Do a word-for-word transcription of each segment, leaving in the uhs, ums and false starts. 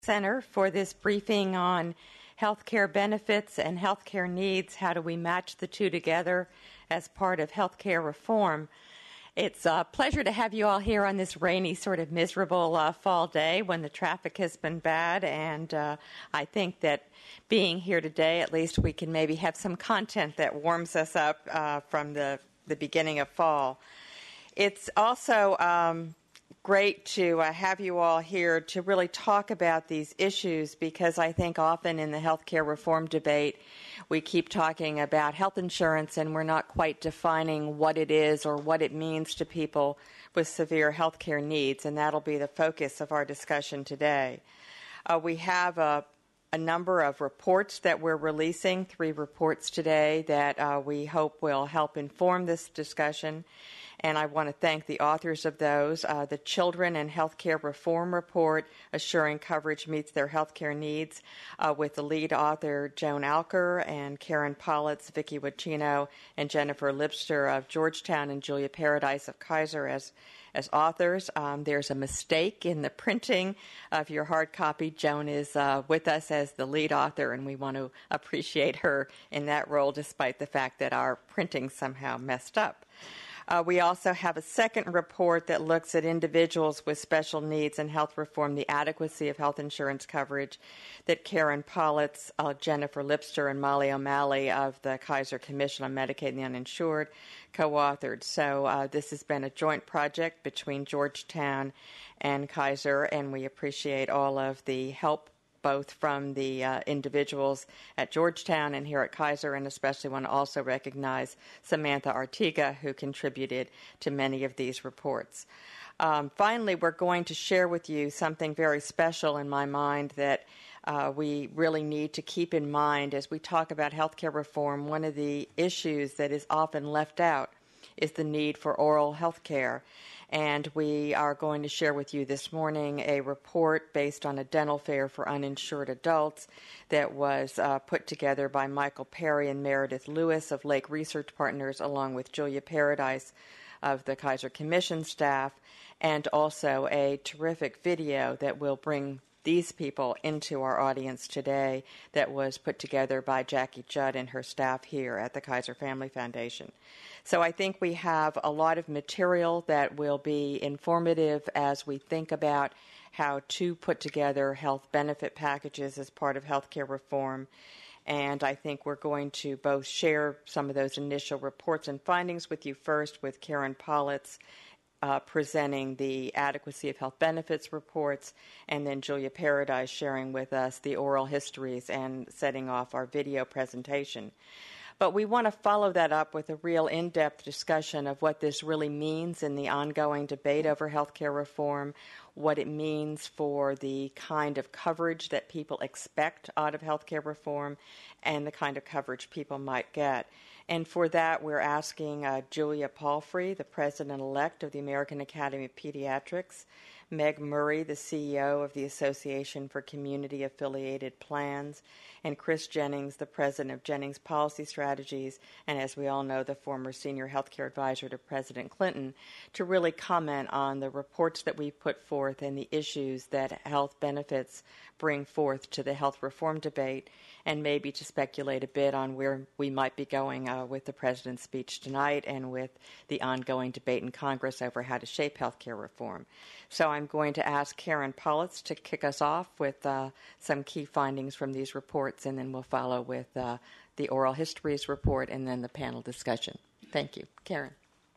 Center for this briefing on healthcare benefits and healthcare needs. How do we match the two together as part of healthcare reform? It's a pleasure to have you all here on this rainy, sort of miserable uh, fall day when the traffic has been bad, and uh, I think that being here today, at least we can maybe have some content that warms us up uh, from the, the beginning of fall. It's also um, great to uh, have you all here to really talk about these issues, because I think often in the healthcare reform debate we keep talking about health insurance and we're not quite defining what it is or what it means to people with severe healthcare needs, and that'll be the focus of our discussion today. Uh, we have a, a number of reports that we're releasing, three reports today that uh, we hope will help inform this discussion. And I want to thank the authors of those. Uh, the Children and Healthcare Reform Report, Assuring Coverage Meets Their Healthcare Needs, uh, with the lead author Joan Alker and Karen Politz, Vicki Wacchino, and Jennifer Lipster of Georgetown, and Julia Paradise of Kaiser as as authors. Um, there's a mistake in the printing of your hard copy. Joan is uh, with us as the lead author, and we want to appreciate her in that role, despite the fact that our printing somehow messed up. Uh, we also have a second report that looks at individuals with special needs and health reform, the adequacy of health insurance coverage, that Karen Politz, uh, Jennifer Lipster, and Molly O'Malley of the Kaiser Commission on Medicaid and the Uninsured co-authored. So uh, this has been a joint project between Georgetown and Kaiser, and we appreciate all of the help both from the uh, individuals at Georgetown and here at Kaiser, and especially want to also recognize Samantha Artiga, who contributed to many of these reports. Um, finally, we're going to share with you something very special in my mind that uh, we really need to keep in mind as we talk about healthcare reform. One of the issues that is often left out is the need for oral health care. And we are going to share with you this morning a report based on a dental fare for uninsured adults that was uh, put together by Michael Perry and Meredith Lewis of Lake Research Partners, along with Julia Paradise of the Kaiser Commission staff, and also a terrific video that will bring these people into our audience today that was put together by Jackie Judd and her staff here at the Kaiser Family Foundation. So I think we have a lot of material that will be informative as we think about how to put together health benefit packages as part of healthcare reform. And I think we're going to both share some of those initial reports and findings with you first with Karen Politz uh, presenting the adequacy of health benefits reports, and then Julia Paradise sharing with us the oral histories and setting off our video presentation. But we want to follow that up with a real in-depth discussion of what this really means in the ongoing debate over healthcare reform, what it means for the kind of coverage that people expect out of healthcare reform, and the kind of coverage people might get. And for that, we're asking uh, Julia Palfrey, the president-elect of the American Academy of Pediatrics, Meg Murray, the C E O of the Association for Community Affiliated Plans, and Chris Jennings, the president of Jennings Policy Strategies, and as we all know, the former senior healthcare advisor to President Clinton, to really comment on the reports that we put forth and the issues that health benefits bring forth to the health reform debate, and maybe to speculate a bit on where we might be going uh, with the president's speech tonight and with the ongoing debate in Congress over how to shape healthcare reform. So I'm going to ask Karen Politz to kick us off with uh, some key findings from these reports, and then we'll follow with uh, the oral histories report and then the panel discussion. Thank you. Karen.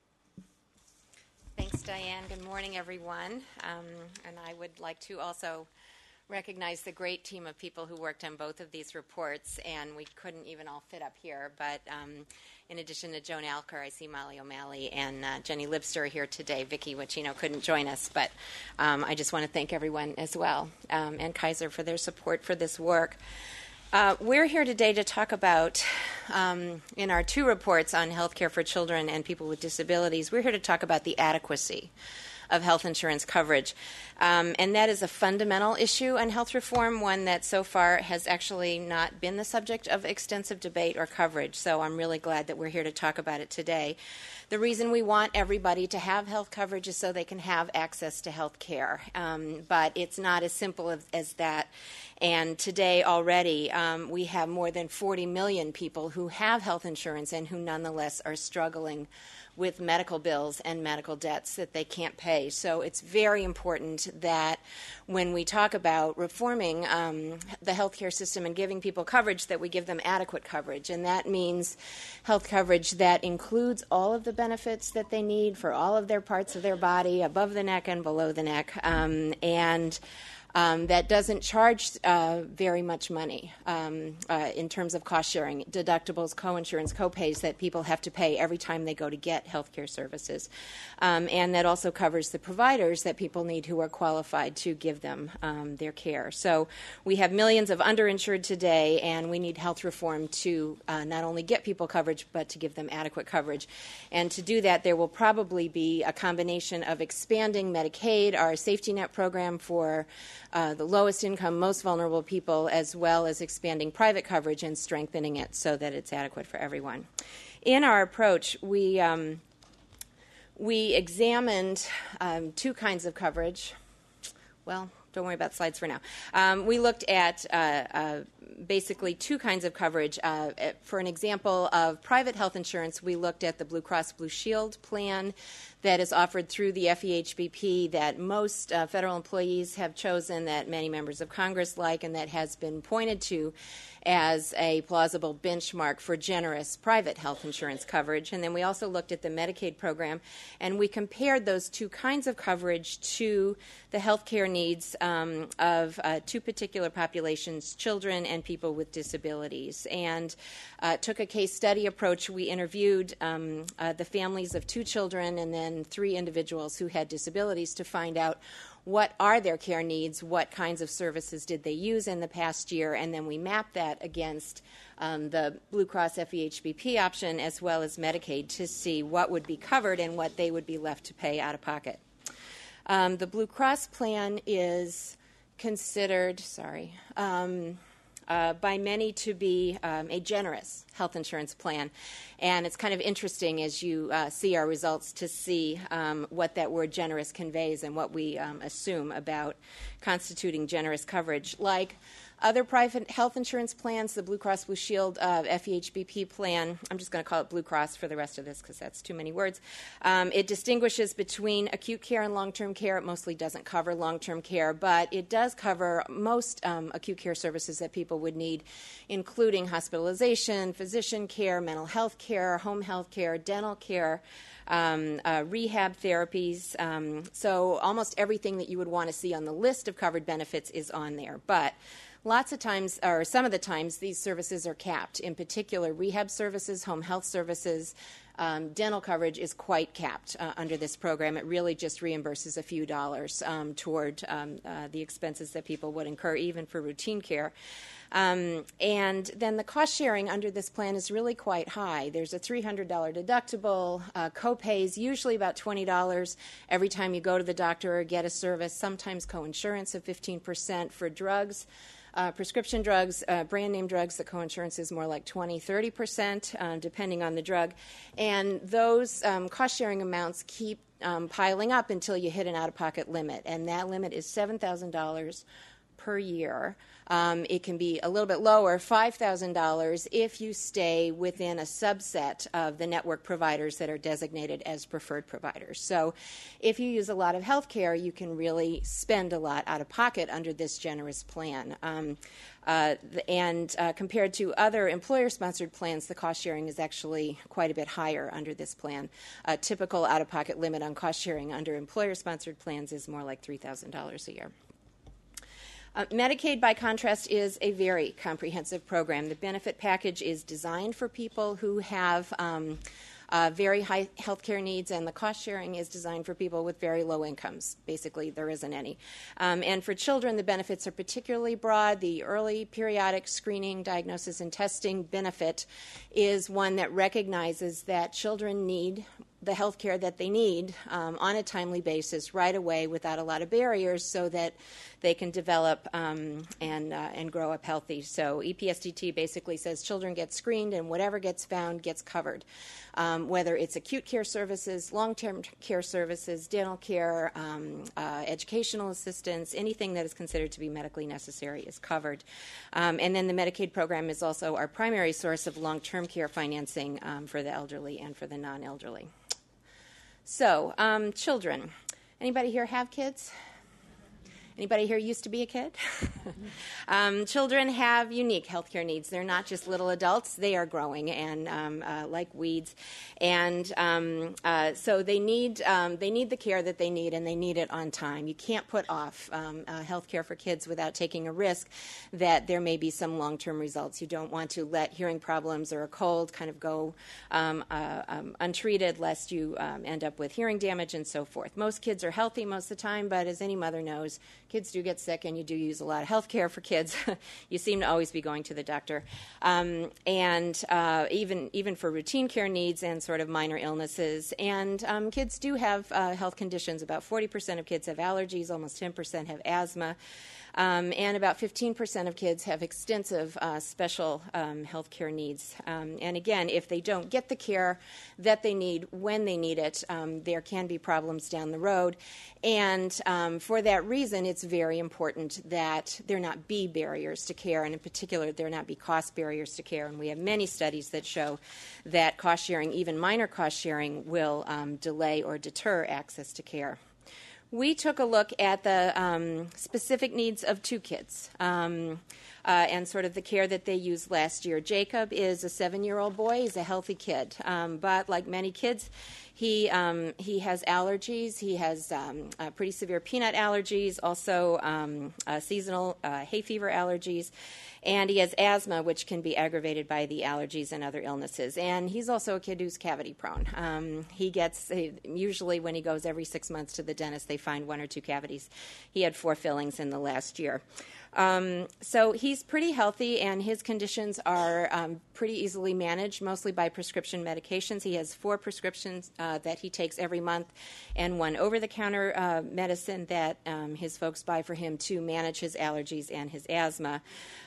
Thanks, Diane. Good morning, everyone. Um, and I would like to also recognize the great team of people who worked on both of these reports, and we couldn't even all fit up here. But um, in addition to Joan Alker, I see Molly O'Malley and uh, Jenny Lipster here today. Vicki Wacchino couldn't join us, but um, I just want to thank everyone as well, um, and Kaiser for their support for this work. Uh, we're here today to talk about, um, in our two reports on healthcare for children and people with disabilities, we're here to talk about the adequacy of health insurance coverage. Um, and that is a fundamental issue in health reform, one that so far has actually not been the subject of extensive debate or coverage. So I'm really glad that we're here to talk about it today. The reason we want everybody to have health coverage is so they can have access to health care. Um, but it's not as simple as, as that. And today already um, we have more than forty million people who have health insurance and who nonetheless are struggling with medical bills and medical debts that they can't pay. So it's very important that when we talk about reforming um, the healthcare system and giving people coverage, that we give them adequate coverage. And that means health coverage that includes all of the benefits that they need for all of their parts of their body, above the neck and below the neck, um, and Um, that doesn't charge uh, very much money um, uh, in terms of cost sharing, deductibles, co-insurance, co-pays that people have to pay every time they go to get health care services. Um, and that also covers the providers that people need who are qualified to give them um, their care. So we have millions of underinsured today, and we need health reform to uh, not only get people coverage, but to give them adequate coverage. And to do that, there will probably be a combination of expanding Medicaid, our safety net program for Uh, the lowest income, most vulnerable people, as well as expanding private coverage and strengthening it so that it's adequate for everyone. In our approach, we um, we examined um, two kinds of coverage. Well, don't worry about slides for now. Um, we looked at uh, uh, basically two kinds of coverage. Uh, for an example of private health insurance, we looked at the Blue Cross Blue Shield plan that is offered through the F E H B P that most uh, federal employees have chosen, that many members of Congress like, and that has been pointed to as a plausible benchmark for generous private health insurance coverage. And then we also looked at the Medicaid program, and we compared those two kinds of coverage to the health care needs um, of uh, two particular populations, children and people with disabilities, and uh, took a case study approach. We interviewed um, uh, the families of two children and then three individuals who had disabilities to find out what are their care needs, what kinds of services did they use in the past year, and then we mapped that against um, the Blue Cross F E H B P option as well as Medicaid to see what would be covered and what they would be left to pay out of pocket. Um, the Blue Cross plan is considered, sorry, um, Uh, by many to be um, a generous health insurance plan. And it's kind of interesting as you uh, see our results to see um, what that word generous conveys and what we um, assume about constituting generous coverage. Like other private health insurance plans, the Blue Cross Blue Shield uh, F E H B P plan, I'm just going to call it Blue Cross for the rest of this because that's too many words. Um, it distinguishes between acute care and long-term care. It mostly doesn't cover long-term care, but it does cover most um, acute care services that people would need, including hospitalization, physician care, mental health care, home health care, dental care, Um, uh, rehab therapies. Um, so almost everything that you would want to see on the list of covered benefits is on there. But lots of times, or some of the times, these services are capped. In particular, rehab services, home health services, um, dental coverage is quite capped uh, under this program. It really just reimburses a few dollars um, toward um, uh, the expenses that people would incur, even for routine care. Um, and then the cost sharing under this plan is really quite high. There's a three hundred dollars deductible, uh, co-pays usually about twenty dollars every time you go to the doctor or get a service, sometimes co-insurance of fifteen percent for drugs. Uh, prescription drugs, uh, brand name drugs, the co-insurance is more like twenty, thirty percent, uh, depending on the drug. And those um, cost-sharing amounts keep um, piling up until you hit an out-of-pocket limit. And that limit is seven thousand dollars per year. Um, it can be a little bit lower, five thousand dollars, if you stay within a subset of the network providers that are designated as preferred providers. So if you use a lot of health care, you can really spend a lot out of pocket under this generous plan. Um, uh, and uh, compared to other employer-sponsored plans, the cost sharing is actually quite a bit higher under this plan. A typical out-of-pocket limit on cost sharing under employer-sponsored plans is more like three thousand dollars a year. Uh, Medicaid, by contrast, is a very comprehensive program. The benefit package is designed for people who have um, uh, very high health care needs, and the cost sharing is designed for people with very low incomes. Basically, there isn't any. Um, and for children, the benefits are particularly broad. The early periodic screening, diagnosis, and testing benefit is one that recognizes that children need the health care that they need um, on a timely basis right away without a lot of barriers so that they can develop um, and, uh, and grow up healthy. So E P S D T basically says children get screened and whatever gets found gets covered, um, whether it's acute care services, long-term care services, dental care, um, uh, educational assistance, anything that is considered to be medically necessary is covered. Um, and then the Medicaid program is also our primary source of long-term care financing um, for the elderly and for the non-elderly. So, um, children. Anybody here have kids? Anybody here used to be a kid? um, children have unique healthcare needs. They're not just little adults. They are growing and um, uh, like weeds. And um, uh, so they need um, they need the care that they need, and they need it on time. You can't put off um, uh, health care for kids without taking a risk that there may be some long-term results. You don't want to let hearing problems or a cold kind of go um, uh, um, untreated lest you um, end up with hearing damage and so forth. Most kids are healthy most of the time, but as any mother knows, kids do get sick, and you do use a lot of health care for kids. You seem to always be going to the doctor. Um, and uh, even even for routine care needs and sort of minor illnesses. And um, kids do have uh, health conditions. About forty percent of kids have allergies, almost ten percent have asthma. Um, and about fifteen percent of kids have extensive uh, special um, health care needs. Um, and again, if they don't get the care that they need when they need it, um, there can be problems down the road. And um, for that reason, it's very important that there not be barriers to care, and in particular, there not be cost barriers to care. And we have many studies that show that cost sharing, even minor cost sharing, will um, delay or deter access to care. We took a look at the um, specific needs of two kids um, uh, and sort of the care that they used last year. Jacob is a seven-year-old boy. He's a healthy kid, um, but like many kids, he um, he has allergies. He has um, uh, pretty severe peanut allergies, also um, uh, seasonal uh, hay fever allergies. And he has asthma, which can be aggravated by the allergies and other illnesses. And he's also a kid who's cavity prone. Um, he gets, usually when he goes every six months to the dentist, they find one or two cavities. He had four fillings in the last year. Um, so he's pretty healthy, and his conditions are um, pretty easily managed, mostly by prescription medications. He has four prescriptions uh, that he takes every month, and one over-the-counter uh, medicine that um, his folks buy for him to manage his allergies and his asthma.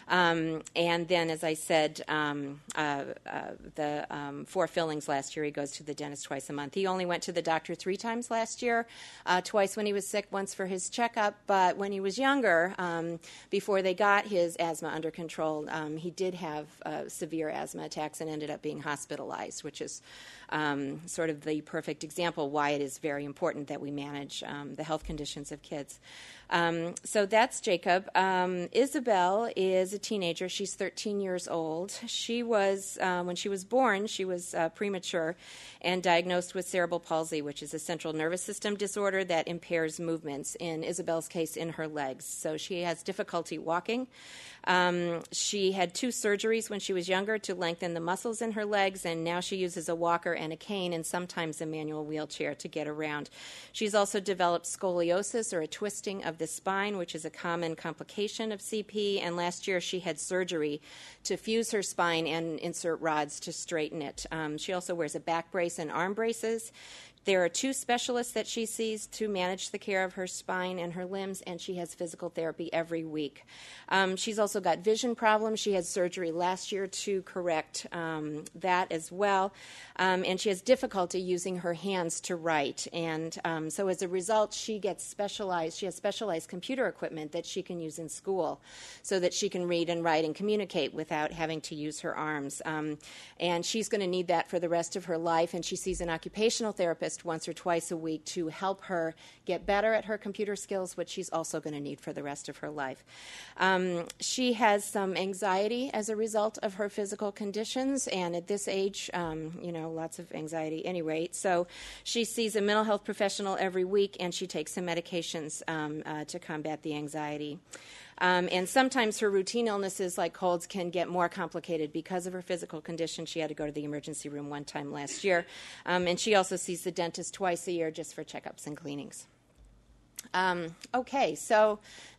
Um, and then, as I said, um, uh, uh, the um, four fillings last year. He goes to the dentist twice a month. He only went to the doctor three times last year, uh, twice when he was sick, once for his checkup. But when he was younger, um, before they got his asthma under control, um, he did have uh, severe asthma attacks and ended up being hospitalized, which is um, sort of the perfect example why it is very important that we manage um, the health conditions of kids. Um, so that's Jacob. Um, Isabel is a teenager. She's thirteen years old. She was, uh, when she was born, she was uh, premature and diagnosed with cerebral palsy, which is a central nervous system disorder that impairs movements, in Isabel's case, in her legs. So she has difficulty walking. Um, she had two surgeries when she was younger to lengthen the muscles in her legs, and now she uses a walker and a cane and sometimes a manual wheelchair to get around. She's also developed scoliosis, or a twisting of the spine, which is a common complication of C P, and last year she had surgery to fuse her spine and insert rods to straighten it. Um, she also wears a back brace and arm braces. There are two specialists that she sees to manage the care of her spine and her limbs, and she has physical therapy every week. Um, she's also got vision problems. She had surgery last year to correct um, that as well, um, and she has difficulty using her hands to write. And um, so as a result, she gets specialized, she has specialized computer equipment that she can use in school so that she can read and write and communicate without having to use her arms. Um, and she's going to need that for the rest of her life, and she sees an occupational therapist once or twice a week to help her get better at her computer skills, which she's also going to need for the rest of her life. Um, she has some anxiety as a result of her physical conditions, and at this age, um, you know, lots of anxiety anyway. So she sees a mental health professional every week, and she takes some medications um, uh, to combat the anxiety. Um, and sometimes her routine illnesses like colds can get more complicated because of her physical condition. She had to go to the emergency room one time last year. Um, and she also sees the dentist twice a year just for checkups and cleanings. Um, okay, so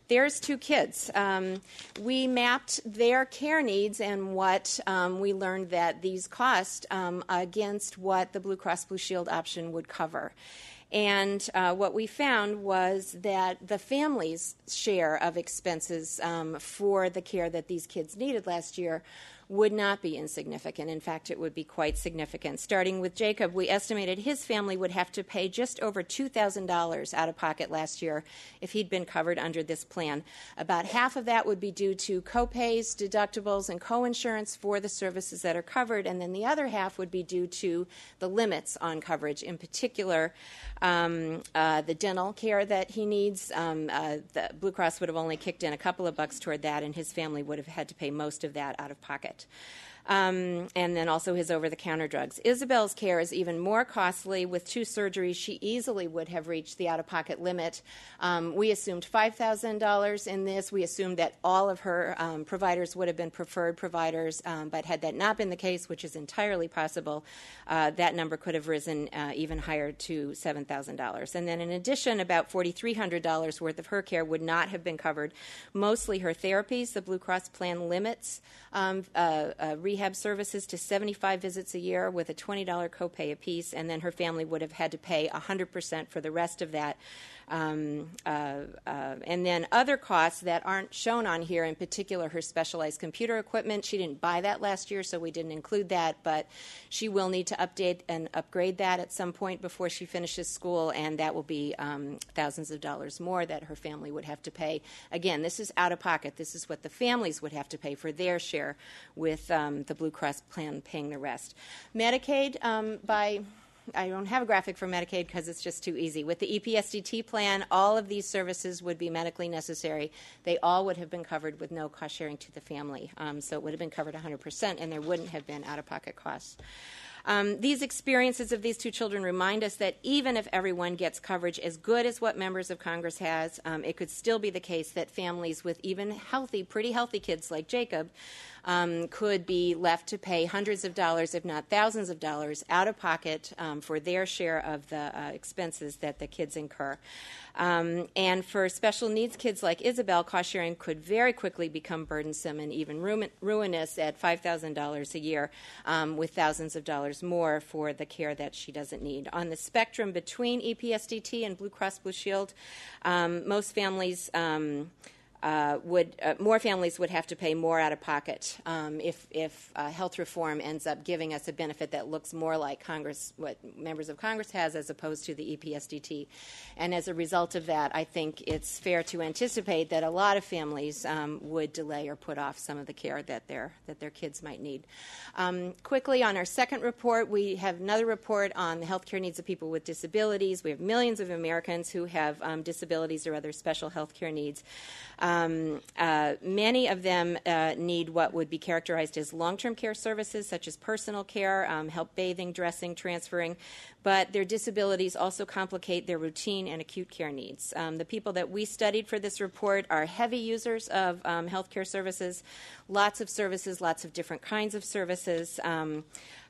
there's two kids. Um, we mapped their care needs and what um, we learned that these cost um, against what the Blue Cross Blue Shield option would cover. And uh, what we found was that the family's share of expenses um, for the care that these kids needed last year would not be insignificant. In fact, it would be quite significant. Starting with Jacob, we estimated his family would have to pay just over two thousand dollars out of pocket last year if he'd been covered under this plan. About half of that would be due to copays, deductibles, and coinsurance for the services that are covered, and then the other half would be due to the limits on coverage, in particular um, uh, the dental care that he needs. Um, uh, the Blue Cross would have only kicked in a couple of bucks toward that, and his family would have had to pay most of that out of pocket. Um, and then also his over-the-counter drugs. Isabel's care is even more costly. With two surgeries, she easily would have reached the out-of-pocket limit. Um, we assumed five thousand dollars in this. We assumed that all of her um, providers would have been preferred providers, um, but had that not been the case, which is entirely possible, uh, that number could have risen uh, even higher to seven thousand dollars. And then in addition, about four thousand three hundred dollars worth of her care would not have been covered, mostly her therapies. The Blue Cross plan limits um, uh, uh, rehab services to seventy-five visits a year with a twenty dollars copay apiece, and then her family would have had to pay one hundred percent for the rest of that. Um, uh, uh, and then other costs that aren't shown on here, in particular her specialized computer equipment. She didn't buy that last year, so we didn't include that, but she will need to update and upgrade that at some point before she finishes school, and that will be um, thousands of dollars more that her family would have to pay. Again, this is out of pocket. This is what the families would have to pay for their share, with um, the Blue Cross plan paying the rest. Medicaid, um, by I don't have a graphic for Medicaid because it's just too easy. With the E P S D T plan, all of these services would be medically necessary. They all would have been covered with no cost sharing to the family. Um, so it would have been covered one hundred percent, and there wouldn't have been out-of-pocket costs. Um, these experiences of these two children remind us that even if everyone gets coverage as good as what members of Congress has, um, it could still be the case that families with even healthy, pretty healthy kids like Jacob um, could be left to pay hundreds of dollars, if not thousands of dollars, out of pocket um, for their share of the uh, expenses that the kids incur. Um, and for special needs kids like Isabel, cost sharing could very quickly become burdensome and even ruin- ruinous at five thousand dollars a year, um, with thousands of dollars more for the care that she doesn't need. On the spectrum between E P S D T and Blue Cross Blue Shield, um, most families um, Uh, would uh, more families would have to pay more out of pocket um, if if uh, health reform ends up giving us a benefit that looks more like Congress, what members of Congress has, as opposed to the E P S D T. And as a result of that, I think it's fair to anticipate that a lot of families um, would delay or put off some of the care that their that their kids might need. Um, quickly, on our second report, we have another report on the health care needs of people with disabilities. We have millions of Americans who have um, disabilities or other special health care needs. Um, uh, many of them uh, need what would be characterized as long-term care services, such as personal care, um, help bathing, dressing, transferring, but their disabilities also complicate their routine and acute care needs. Um, the people that we studied for this report are heavy users of um, health care services, lots of services, lots of different kinds of services, um,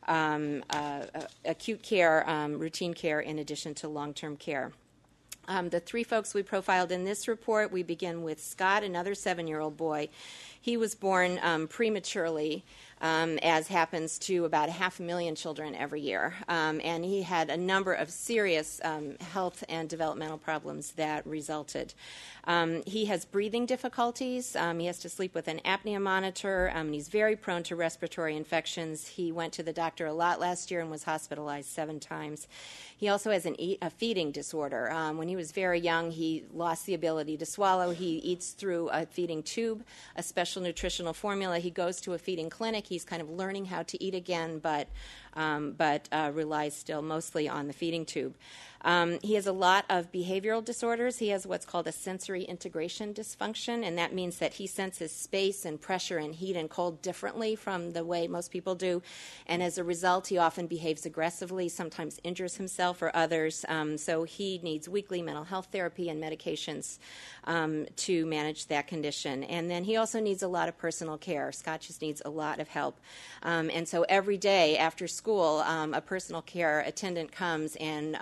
um, uh, uh, acute care, um, routine care, in addition to long-term care. Um, the three folks we profiled in this report, we begin with Scott, another seven-year-old boy. He was born um, prematurely, um, as happens to about a half a million children every year. Um, and he had a number of serious um, health and developmental problems that resulted. Um, he has breathing difficulties. Um, he has to sleep with an apnea monitor. Um, and he's very prone to respiratory infections. He went to the doctor a lot last year and was hospitalized seven times. He also has an eat, a feeding disorder. Um, when he was very young, he lost the ability to swallow. He eats through a feeding tube, a special nutritional formula. He goes to a feeding clinic. He's kind of learning how to eat again, but um, but uh, relies still mostly on the feeding tube. Um, he has a lot of behavioral disorders. He has what's called a sensory integration dysfunction, and that means that he senses space and pressure and heat and cold differently from the way most people do. And as a result, he often behaves aggressively, sometimes injures himself or others. Um, so he needs weekly mental health therapy and medications um, to manage that condition. And then he also needs a lot of personal care. Scott just needs a lot of help. Um, and so every day after school, um, a personal care attendant comes and um, helps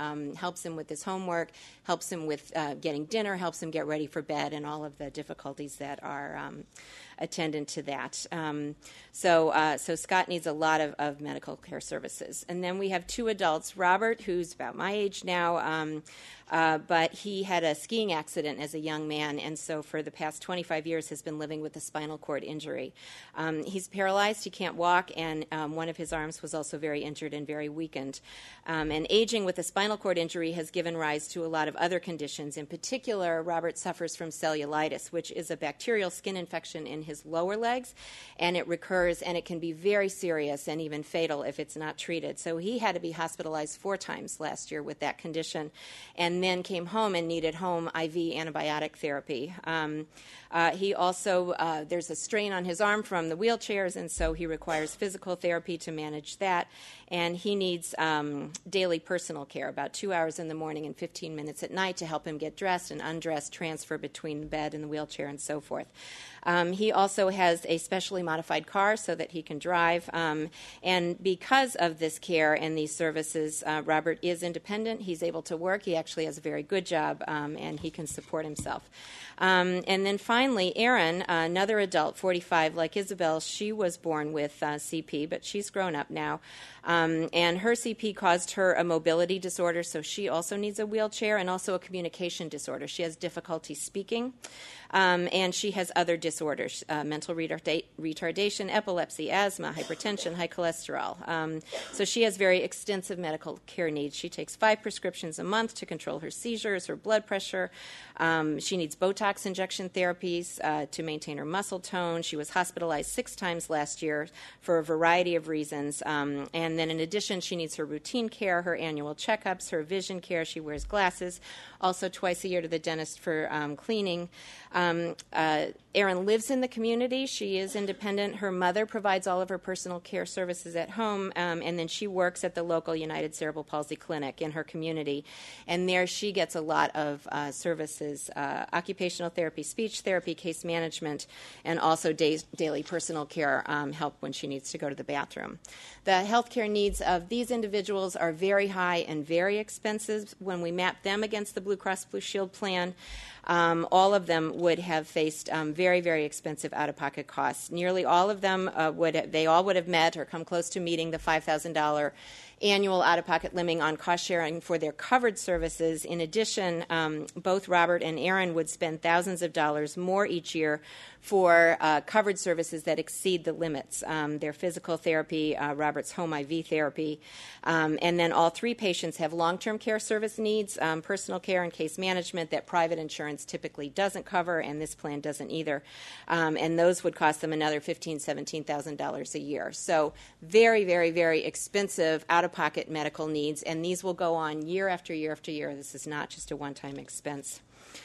helps him with his homework, helps him with uh, getting dinner, helps him get ready for bed, and all of the difficulties that are um, attendant to that. Um, so, uh, so Scott needs a lot of, of medical care services. And then we have two adults, Robert, who's about my age now, um, uh, but he had a skiing accident as a young man, and so for the past twenty-five years has been living with a spinal cord injury. Um, he's paralyzed, he can't walk, and um, one of his arms was also very injured and very weakened. Um, and aging with a spinal cord injury has given rise to a lot of other conditions. In particular, Robert suffers from cellulitis, which is a bacterial skin infection in his lower legs, and it recurs, and it can be very serious and even fatal if it's not treated. So he had to be hospitalized four times last year with that condition, and then came home and needed home I V antibiotic therapy. Um, uh, he also, uh, there's a strain on his arm from the wheelchairs, and so he requires physical therapy to manage that, and he needs um, daily personal care, about two hours in the morning and fifteen minutes at night to help him get dressed and undressed, transfer between the bed and the wheelchair, and so forth. Um, he also has a specially modified car so that he can drive. Um, and because of this care and these services, uh, Robert is independent. He's able to work. He actually has a very good job, um, and he can support himself. Um, and then finally, Erin, uh, another adult, forty-five, like Isabel, she was born with uh, C P, but she's grown up now. Um, and her C P caused her a mobility disorder, so she also needs a wheelchair, and also a communication disorder. She has difficulty speaking, um, and she has other disorders, uh, mental retarda- retardation, epilepsy, asthma, hypertension, high cholesterol. Um, so she has very extensive medical care needs. She takes five prescriptions a month to control her seizures, her blood pressure. Um, she needs Botox injection therapies uh, to maintain her muscle tone. She was hospitalized six times last year for a variety of reasons. Um, and then in addition, she needs her routine care, her annual checkups, her vision care. She wears glasses, also twice a year to the dentist for um, cleaning. Um, uh, Erin lives in the community. She is independent. Her mother provides all of her personal care services at home, um, and then she works at the local United Cerebral Palsy Clinic in her community. And there she gets a lot of uh, services, uh, occupational therapy, speech therapy, case management, and also days, daily personal care um, help when she needs to go to the bathroom. The healthcare needs of these individuals are very high and very expensive. When we map them against the Blue Cross Blue Shield plan, Um, all of them would have faced um, very, very expensive out-of-pocket costs. Nearly all of them uh, would, they all would have met or come close to meeting the five thousand dollars annual out-of-pocket limit on cost sharing for their covered services. In addition, um, both Robert and Erin would spend thousands of dollars more each year for uh, covered services that exceed the limits. Um, their physical therapy, uh, Robert's home I V therapy, um, and then all three patients have long-term care service needs, um, personal care and case management that private insurance typically doesn't cover, and this plan doesn't either. Um, and those would cost them another fifteen thousand dollars, seventeen thousand dollars a year. So very, very, very expensive out-of-pocket medical needs, and these will go on year after year after year. This is not just a one-time expense.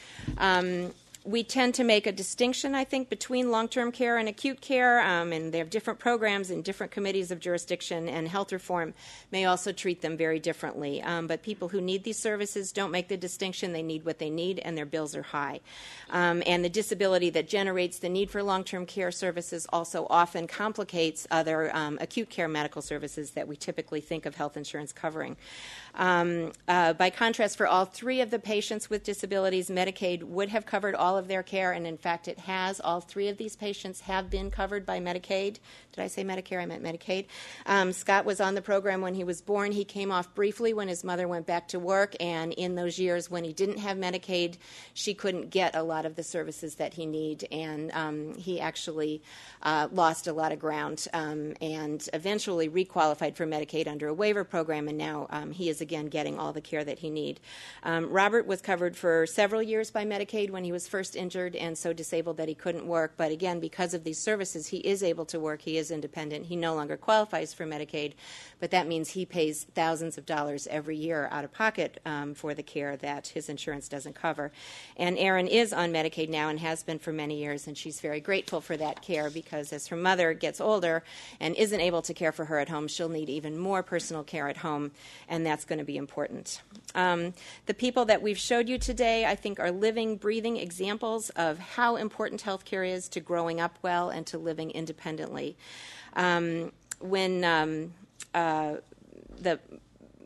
Um, We tend to make a distinction, I think, between long-term care and acute care, um, and they have different programs in different committees of jurisdiction, and health reform may also treat them very differently. Um, but people who need these services don't make the distinction. They need what they need, and their bills are high. Um, and the disability that generates the need for long-term care services also often complicates other um, acute care medical services that we typically think of health insurance covering. Um, uh, by contrast, for all three of the patients with disabilities, Medicaid would have covered all of their care, and in fact it has. All three of these patients have been covered by Medicaid. Did I say Medicare? I meant Medicaid. Um, Scott was on the program when he was born. He came off briefly when his mother went back to work, and in those years when he didn't have Medicaid, she couldn't get a lot of the services that he needed, and um, he actually uh, lost a lot of ground um, and eventually requalified for Medicaid under a waiver program, and now um, he is again getting all the care that he needs. Um, Robert was covered for several years by Medicaid when he was first injured and so disabled that he couldn't work, but again, because of these services, he is able to work. He is independent. He no longer qualifies for Medicaid, but that means he pays thousands of dollars every year out of pocket um, for the care that his insurance doesn't cover. And Erin is on Medicaid now and has been for many years, and she's very grateful for that care because as her mother gets older and isn't able to care for her at home, she'll need even more personal care at home, and that's going to be important. Um, the people that we've showed you today, I think, are living, breathing examples of how important health care is to growing up well and to living independently. Um, when um, uh, the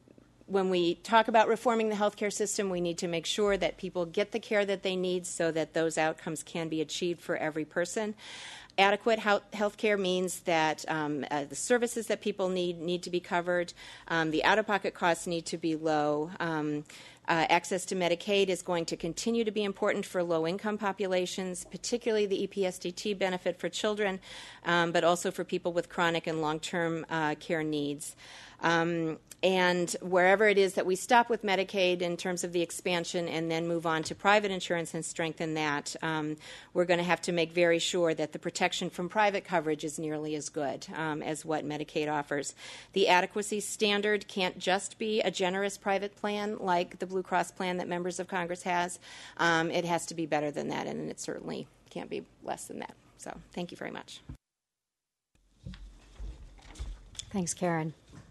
when we talk about reforming the healthcare system, we need to make sure that people get the care that they need so that those outcomes can be achieved for every person. Adequate health care means that um, uh, the services that people need need to be covered. Um, the out-of-pocket costs need to be low. Um, uh, access to Medicaid is going to continue to be important for low-income populations, particularly the E P S D T benefit for children, um, but also for people with chronic and long-term uh, care needs. Um, and wherever it is that we stop with Medicaid in terms of the expansion and then move on to private insurance and strengthen that, um, we're going to have to make very sure that the protection from private coverage is nearly as good um, as what Medicaid offers. The adequacy standard can't just be a generous private plan like the Blue Cross plan that members of Congress has. Um, it has to be better than that, and it certainly can't be less than that. So thank you very much. Thanks, Karen.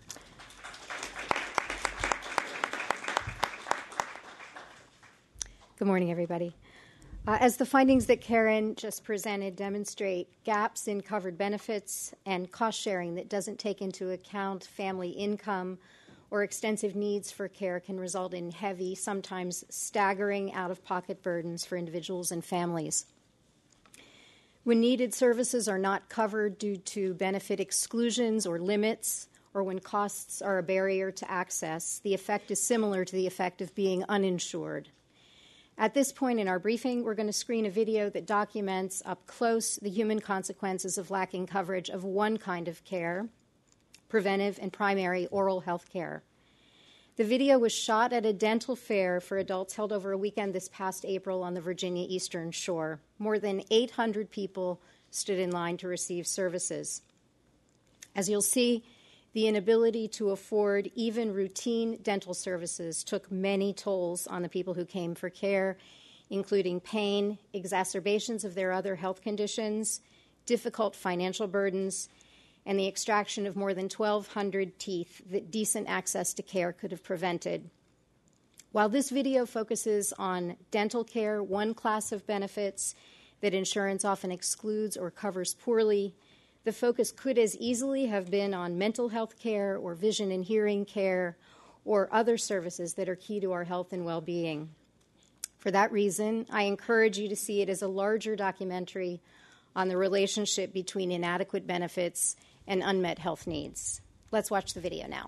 Good morning, everybody. Uh, as the findings that Karen just presented demonstrate, gaps in covered benefits and cost sharing that doesn't take into account family income or extensive needs for care can result in heavy, sometimes staggering out-of-pocket burdens for individuals and families. When needed services are not covered due to benefit exclusions or limits, or when costs are a barrier to access, the effect is similar to the effect of being uninsured. At this point in our briefing, we're going to screen a video that documents up close the human consequences of lacking coverage of one kind of care, preventive and primary oral health care. The video was shot at a dental fair for adults held over a weekend this past April on the Virginia Eastern Shore. More than eight hundred people stood in line to receive services. As you'll see, the inability to afford even routine dental services took many tolls on the people who came for care, including pain, exacerbations of their other health conditions, difficult financial burdens, and the extraction of more than twelve hundred teeth that decent access to care could have prevented. While this video focuses on dental care, one class of benefits that insurance often excludes or covers poorly, the focus could as easily have been on mental health care or vision and hearing care or other services that are key to our health and well-being. For that reason, I encourage you to see it as a larger documentary on the relationship between inadequate benefits and unmet health needs. Let's watch the video now.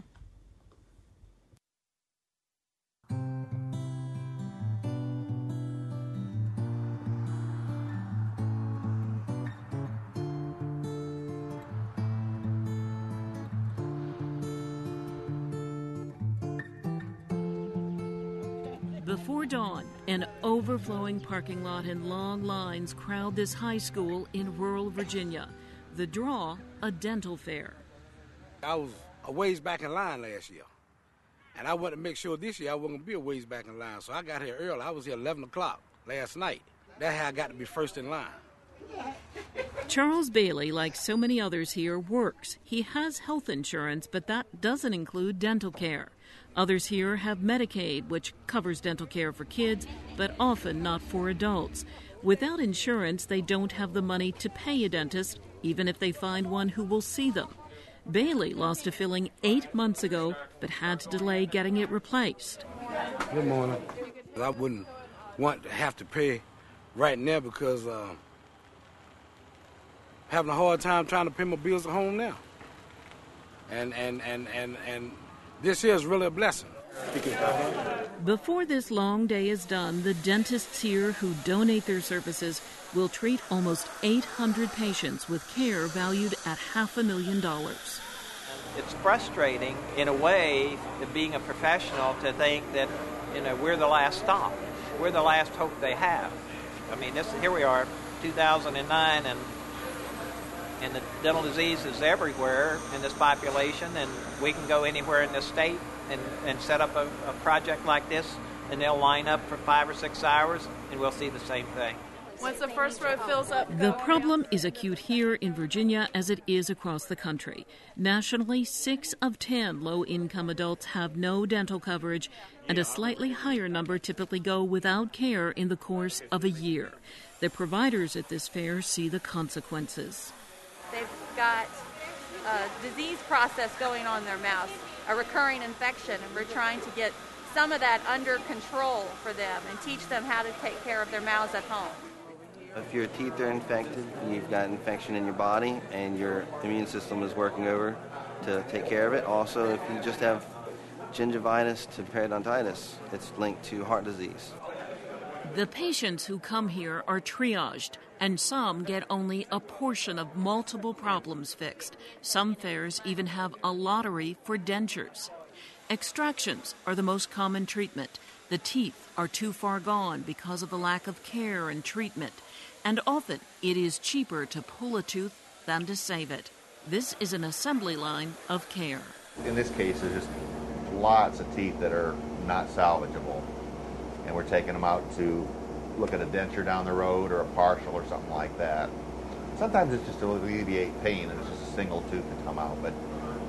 Before dawn, an overflowing parking lot and long lines crowd this high school in rural Virginia. The draw, a dental fair. I was a ways back in line last year, and I wanted to make sure this year I wasn't going to be a ways back in line, so I got here early. I was here eleven o'clock last night. That's how I got to be first in line. Charles Bailey, like so many others here, works. He has health insurance, but that doesn't include dental care. Others here have Medicaid, which covers dental care for kids, but often not for adults. Without insurance, they don't have the money to pay a dentist, even if they find one who will see them. Bailey lost a filling eight months ago, but had to delay getting it replaced. Good morning. I wouldn't want to have to pay right now because uh, having a hard time trying to pay my bills at home now. And and and and and this here is really a blessing. Before this long day is done, the dentists here who donate their services will treat almost eight hundred patients with care valued at half a million dollars. It's frustrating in a way, being a professional, to think that, you know, we're the last stop. We're the last hope they have. I mean, this, here we are, two thousand nine, and and the dental disease is everywhere in this population, and we can go anywhere in this state and, and set up a, a project like this, and they'll line up for five or six hours, and we'll see the same thing. Once the first row fills up, the problem is acute here in Virginia as it is across the country. Nationally, six of ten low-income adults have no dental coverage, and a slightly higher number typically go without care in the course of a year. The providers at this fair see the consequences. They've got a disease process going on in their mouth, a recurring infection, and we're trying to get some of that under control for them and teach them how to take care of their mouths at home. If your teeth are infected, you've got infection in your body and your immune system is working over to take care of it. Also, if you just have gingivitis to periodontitis, it's linked to heart disease. The patients who come here are triaged, and some get only a portion of multiple problems fixed. Some fairs even have a lottery for dentures. Extractions are the most common treatment. The teeth are too far gone because of the lack of care and treatment. And often it is cheaper to pull a tooth than to save it. This is an assembly line of care. In this case, there's just lots of teeth that are not salvageable. And we're taking them out to look at a denture down the road or a partial or something like that. Sometimes it's just to alleviate pain and it's just a single tooth to come out. But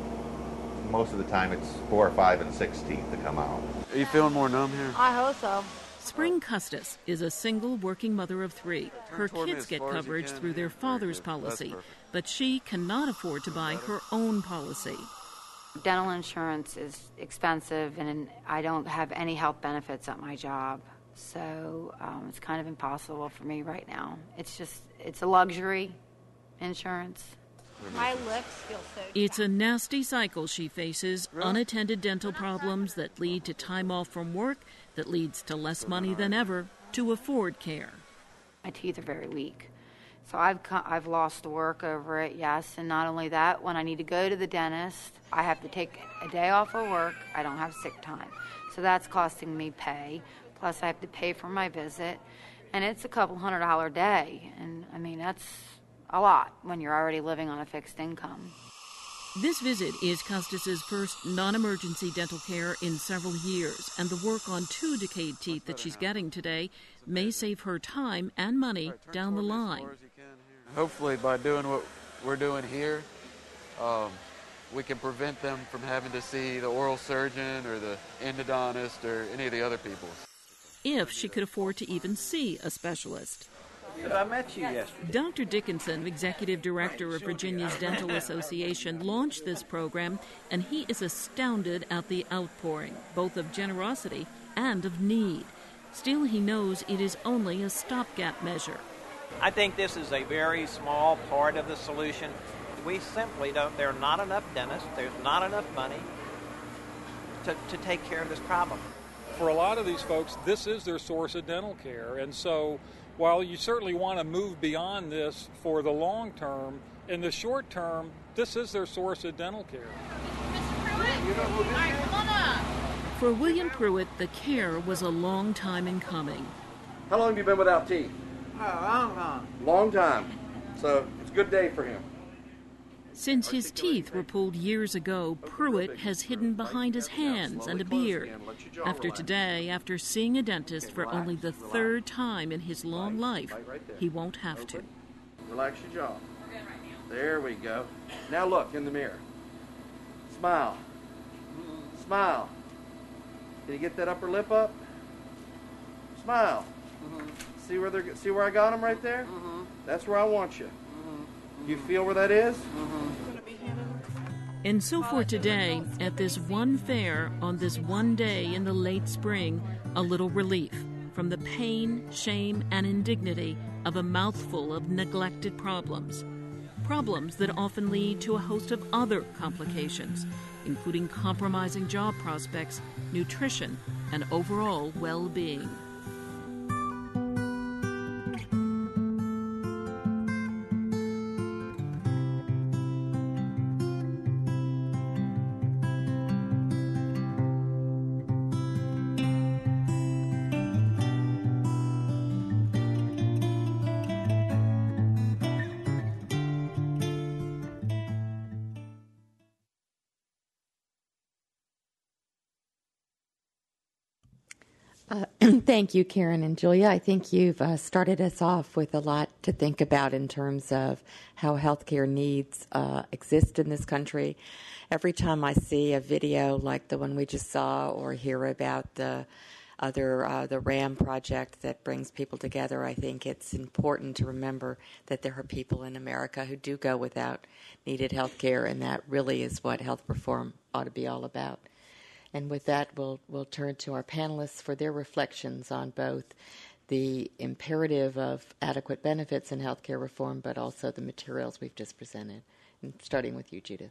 most of the time it's four, five, and six teeth to come out. Are you feeling more numb here? I hope so. Spring Custis is a single working mother of three. Her kids get coverage through their father's policy, but she cannot afford to buy her own policy. Dental insurance is expensive, and I don't have any health benefits at my job, so um, it's kind of impossible for me right now. It's just, it's a luxury insurance. My lips feel so dry. It's a nasty cycle she faces, unattended dental problems that lead to time off from work, that leads to less money than ever to afford care. My teeth are very weak, so I've I've lost work over it, yes, and not only that, when I need to go to the dentist, I have to take a day off of work. I don't have sick time, so that's costing me pay, plus I have to pay for my visit, and it's a couple hundred dollar a day, and I mean, that's a lot when you're already living on a fixed income. This visit is Custis's first non-emergency dental care in several years, and the work on two decayed teeth that she's getting today may save her time and money down the line. Hopefully by doing what we're doing here, um, we can prevent them from having to see the oral surgeon or the endodontist or any of the other people. If she could afford to even see a specialist. I met you yesterday. Doctor Dickinson, executive director of Virginia's Dental Association, launched this program, and he is astounded at the outpouring, both of generosity and of need. Still, he knows it is only a stopgap measure. I think this is a very small part of the solution. We simply don't, there are not enough dentists, there's not enough money to, to take care of this problem. For a lot of these folks, this is their source of dental care, and so while you certainly want to move beyond this for the long term, in the short term, this is their source of dental care. Mister Pruitt? All right, come on up. For William Pruitt, the care was a long time in coming. How long have you been without teeth? Oh, long, long. Long time. So it's a good day for him. Since his teeth were pulled years ago, Pruitt has hidden behind his hands and a beard. After today, after seeing a dentist for only the third time in his long life, he won't have to. Relax your jaw. There we go. Now look in the mirror. Smile. Smile. Can you get that upper lip up? Smile. See where they're see where I got them right there? That's where I want you. You feel where that is? And so for today, at this one fair, on this one day in the late spring, a little relief from the pain, shame, and indignity of a mouthful of neglected problems. Problems that often lead to a host of other complications, including compromising job prospects, nutrition, and overall well-being. Uh, thank you, Karen and Julia. I think you've uh, started us off with a lot to think about in terms of how healthcare needs uh, exist in this country. Every time I see a video like the one we just saw or hear about the other uh, the RAM project that brings people together. I think it's important to remember that there are people in America who do go without needed health care, and that really is what health reform ought to be all about. And with that, we'll we'll turn to our panelists for their reflections on both the imperative of adequate benefits in health care reform, but also the materials we've just presented. And starting with you, Judith.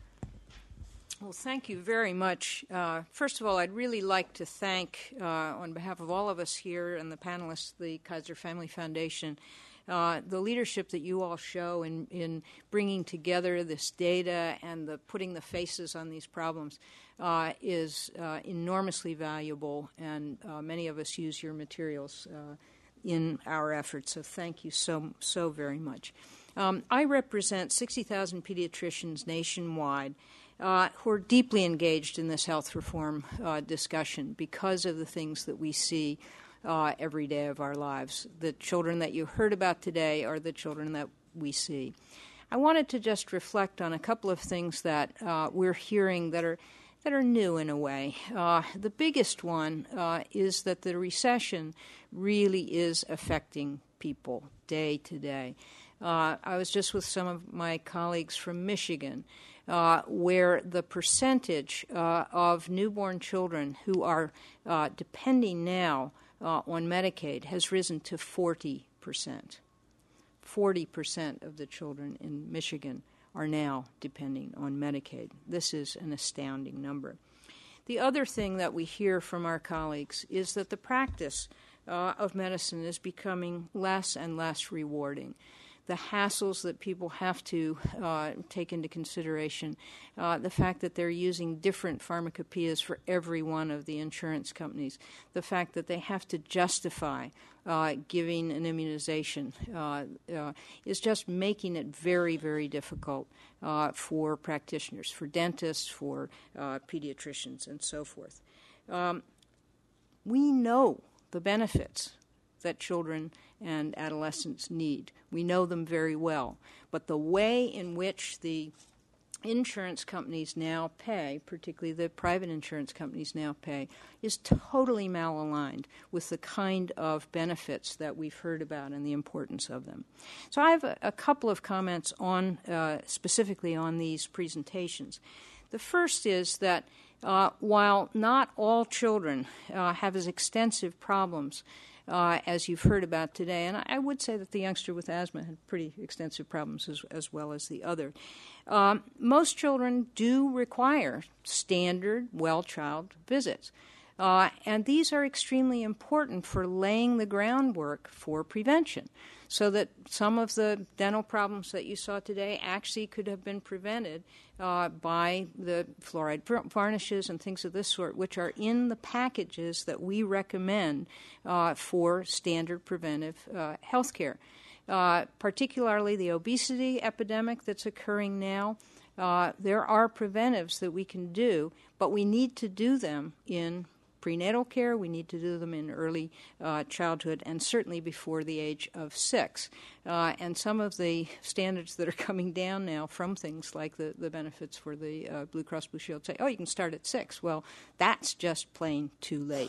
Well, thank you very much. Uh, first of all, I'd really like to thank, uh, on behalf of all of us here and the panelists, the Kaiser Family Foundation, uh, the leadership that you all show in, in bringing together this data and the putting the faces on these problems uh, is uh, enormously valuable, and uh, many of us use your materials uh, in our efforts. So thank you so, so very much. Um, I represent sixty thousand pediatricians nationwide Uh, who are deeply engaged in this health reform uh, discussion because of the things that we see uh, every day of our lives. The children that you heard about today are the children that we see. I wanted to just reflect on a couple of things that uh, we're hearing that are that are new in a way. Uh, the biggest one uh, is that the recession really is affecting people day to day. Uh, I was just with some of my colleagues from Michigan, Uh, where the percentage uh, of newborn children who are uh, depending now uh, on Medicaid has risen to forty percent. forty percent of the children in Michigan are now depending on Medicaid. This is an astounding number. The other thing that we hear from our colleagues is that the practice uh, of medicine is becoming less and less rewarding. The hassles that people have to uh, take into consideration, uh, the fact that they're using different pharmacopoeias for every one of the insurance companies, the fact that they have to justify uh, giving an immunization uh, uh, is just making it very, very difficult uh, for practitioners, for dentists, for uh, pediatricians, and so forth. Um, we know the benefits that children and adolescents need. We know them very well. But the way in which the insurance companies now pay, particularly the private insurance companies now pay, is totally malaligned with the kind of benefits that we've heard about and the importance of them. So I have a, a couple of comments on uh, specifically on these presentations. The first is that uh, while not all children uh, have as extensive problems Uh, as you've heard about today, and I would say that the youngster with asthma had pretty extensive problems as, as well as the other. Um, most children do require standard well-child visits, uh, and these are extremely important for laying the groundwork for prevention, so that some of the dental problems that you saw today actually could have been prevented uh, by the fluoride varnishes and things of this sort, which are in the packages that we recommend uh, for standard preventive uh, health care. Uh, particularly the obesity epidemic that's occurring now, uh, there are preventives that we can do, but we need to do them in prenatal care, we need to do them in early uh, childhood, and certainly before the age of six. Uh, and some of the standards that are coming down now from things like the, the benefits for the uh, Blue Cross Blue Shield say, oh, you can start at six. Well, that's just plain too late.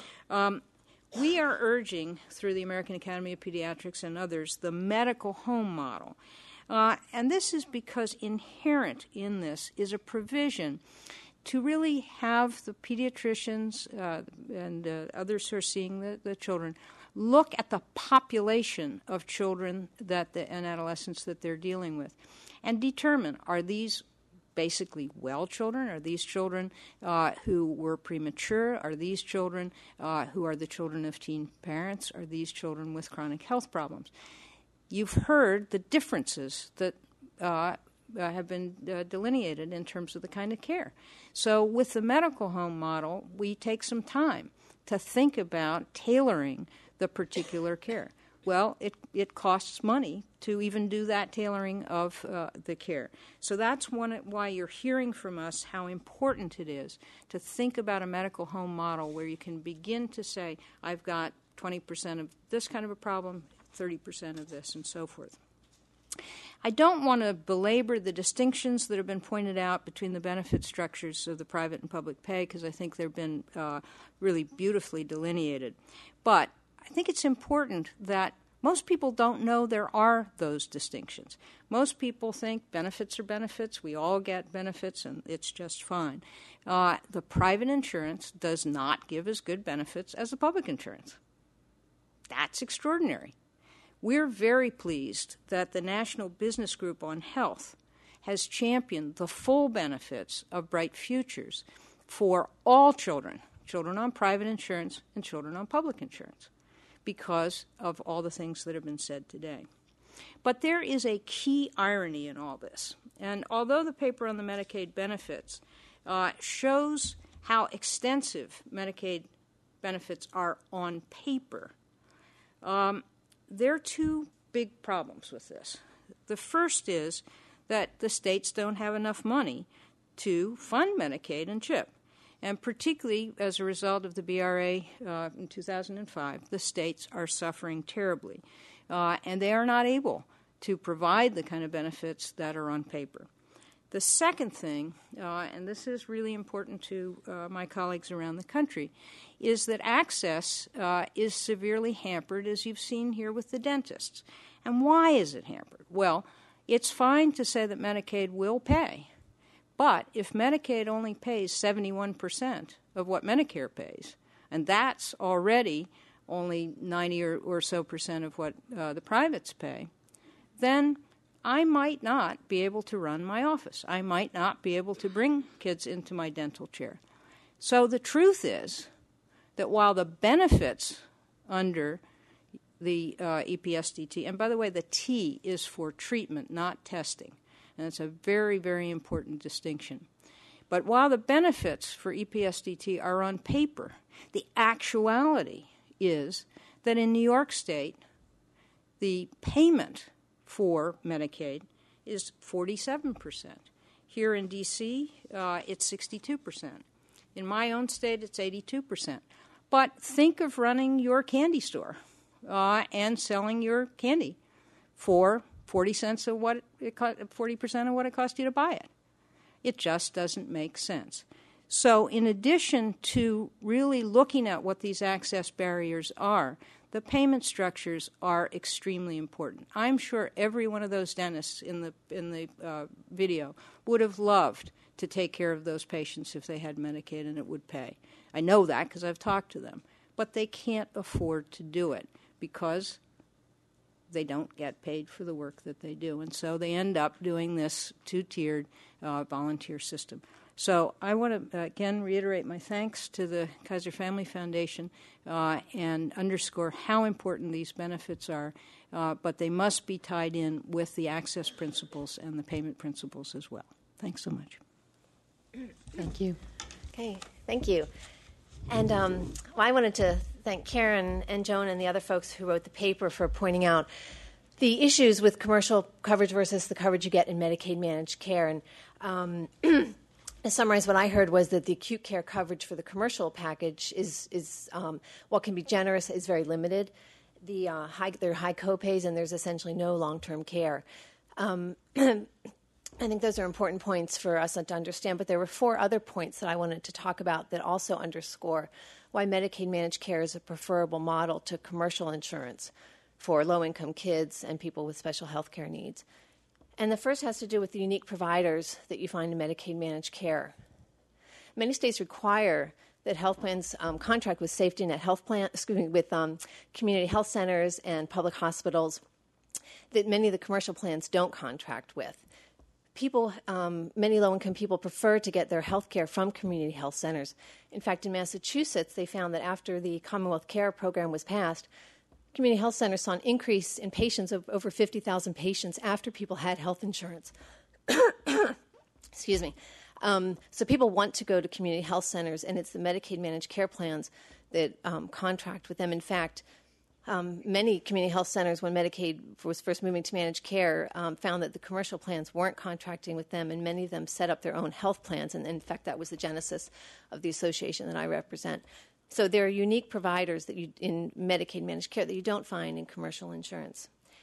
Um, we are urging, through the American Academy of Pediatrics and others, the medical home model. Uh, and this is because inherent in this is a provision to really have the pediatricians uh, and uh, others who are seeing the, the children look at the population of children that the, and adolescents that they're dealing with and determine, are these basically well children? Are these children uh, who were premature? Are these children uh, who are the children of teen parents? Are these children with chronic health problems? You've heard the differences that uh, Uh, have been uh, delineated in terms of the kind of care. So with the medical home model, we take some time to think about tailoring the particular care. Well, it, it costs money to even do that tailoring of uh, the care. So that's one why you're hearing from us how important it is to think about a medical home model where you can begin to say, I've got twenty percent of this kind of a problem, thirty percent of this, and so forth. I don't want to belabor the distinctions that have been pointed out between the benefit structures of the private and public pay, because I think they've been uh, really beautifully delineated. But I think it's important that most people don't know there are those distinctions. Most people think benefits are benefits. We all get benefits, and it's just fine. Uh, the private insurance does not give as good benefits as the public insurance. That's extraordinary. We're very pleased that the National Business Group on Health has championed the full benefits of Bright Futures for all children, children on private insurance and children on public insurance, because of all the things that have been said today. But there is a key irony in all this. And although the paper on the Medicaid benefits uh, shows how extensive Medicaid benefits are on paper, um, there are two big problems with this. The first is that the states don't have enough money to fund Medicaid and CHIP. And particularly as a result of the B R A uh, in two thousand five, the states are suffering terribly. Uh, and they are not able to provide the kind of benefits that are on paper. The second thing, uh, and this is really important to uh, my colleagues around the country, is that access uh, is severely hampered, as you've seen here with the dentists. And why is it hampered? Well, it's fine to say that Medicaid will pay. But if Medicaid only pays seventy-one percent of what Medicare pays, and that's already only ninety or, or so percent of what uh, the privates pay, then I might not be able to run my office. I might not be able to bring kids into my dental chair. So the truth is that while the benefits under the uh, E P S D T, and by the way, the T is for treatment, not testing, and it's a very, very important distinction. But while the benefits for E P S D T are on paper, the actuality is that in New York State, the payment for Medicaid is forty-seven percent. Here in D C, uh, it's sixty-two percent. In my own state, it's eighty-two percent. But think of running your candy store uh, and selling your candy for forty cents of what it co- forty percent of what it cost you to buy it. It just doesn't make sense. So in addition to really looking at what these access barriers are, the payment structures are extremely important. I'm sure every one of those dentists in the in the uh, video would have loved to take care of those patients if they had Medicaid and it would pay. I know that because I've talked to them. But they can't afford to do it because they don't get paid for the work that they do. And so they end up doing this two-tiered uh, volunteer system. So I want to, uh, again, reiterate my thanks to the Kaiser Family Foundation uh, and underscore how important these benefits are, uh, but they must be tied in with the access principles and the payment principles as well. Thanks so much. Thank you. Okay, thank you. And um, well, I wanted to thank Karen and Joan and the other folks who wrote the paper for pointing out the issues with commercial coverage versus the coverage you get in Medicaid managed care. And um, to summarize, what I heard was that the acute care coverage for the commercial package is, is um, what can be generous, is very limited. The uh, high, there are high copays, and there's essentially no long-term care. Um, I think those are important points for us to understand, but there were four other points that I wanted to talk about that also underscore why Medicaid managed care is a preferable model to commercial insurance for low-income kids and people with special health care needs. And the first has to do with the unique providers that you find in Medicaid managed care. Many states require that health plans um, contract with safety net health plan, excuse me, with um, community health centers and public hospitals that many of the commercial plans don't contract with. People, um, many low-income people prefer to get their health care from community health centers. In fact, in Massachusetts, they found that after the Commonwealth Care Program was passed, community health centers saw an increase in patients of over fifty thousand patients after people had health insurance. Excuse me. Um, so people want to go to community health centers, and it's the Medicaid managed care plans that um, contract with them. In fact, Um, many community health centers, when Medicaid was first moving to managed care, um, found that the commercial plans weren't contracting with them, and many of them set up their own health plans. And in fact, that was the genesis of the association that I represent. So there are unique providers that you, in Medicaid managed care that you don't find in commercial insurance.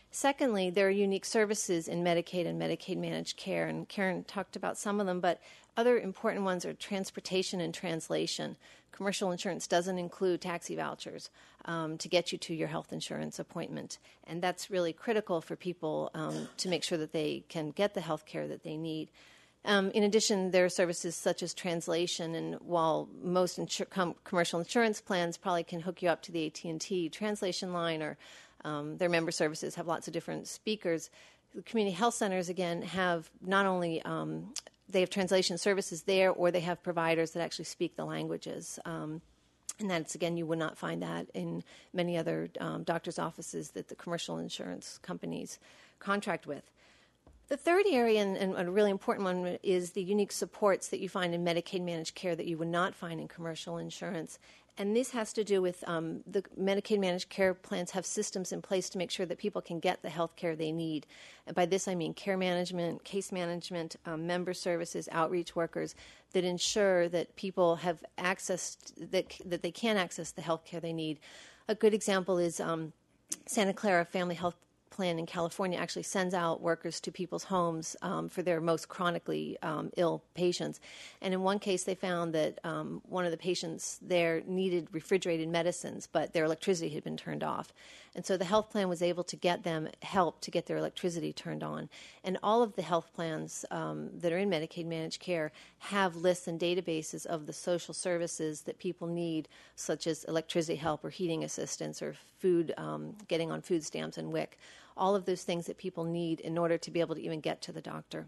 Secondly, there are unique services in Medicaid and Medicaid managed care, and Karen talked about some of them, but other important ones are transportation and translation. Commercial insurance doesn't include taxi vouchers um, to get you to your health insurance appointment, and that's really critical for people um, to make sure that they can get the health care that they need. Um, in addition, there are services such as translation, and while most insur- com- commercial insurance plans probably can hook you up to the A T and T translation line, or um, their member services have lots of different speakers, the community health centers, again, have not only um, they have translation services there, or they have providers that actually speak the languages. Um, and that's, again, you would not find that in many other um, doctors' offices that the commercial insurance companies contract with. The third area, and, and a really important one, is the unique supports that you find in Medicaid managed care that you would not find in commercial insurance. And this has to do with um, the Medicaid managed care plans have systems in place to make sure that people can get the health care they need. And by this I mean care management, case management, um, member services, outreach workers that ensure that people have access, that, that they can access the health care they need. A good example is um, Santa Clara Family Health Plan in California actually sends out workers to people's homes um, for their most chronically um, ill patients. And in one case, they found that um, one of the patients there needed refrigerated medicines, but their electricity had been turned off. And so the health plan was able to get them help to get their electricity turned on. And all of the health plans um, that are in Medicaid managed care have lists and databases of the social services that people need, such as electricity help or heating assistance or food, um, getting on food stamps and W I C. All of those things that people need in order to be able to even get to the doctor.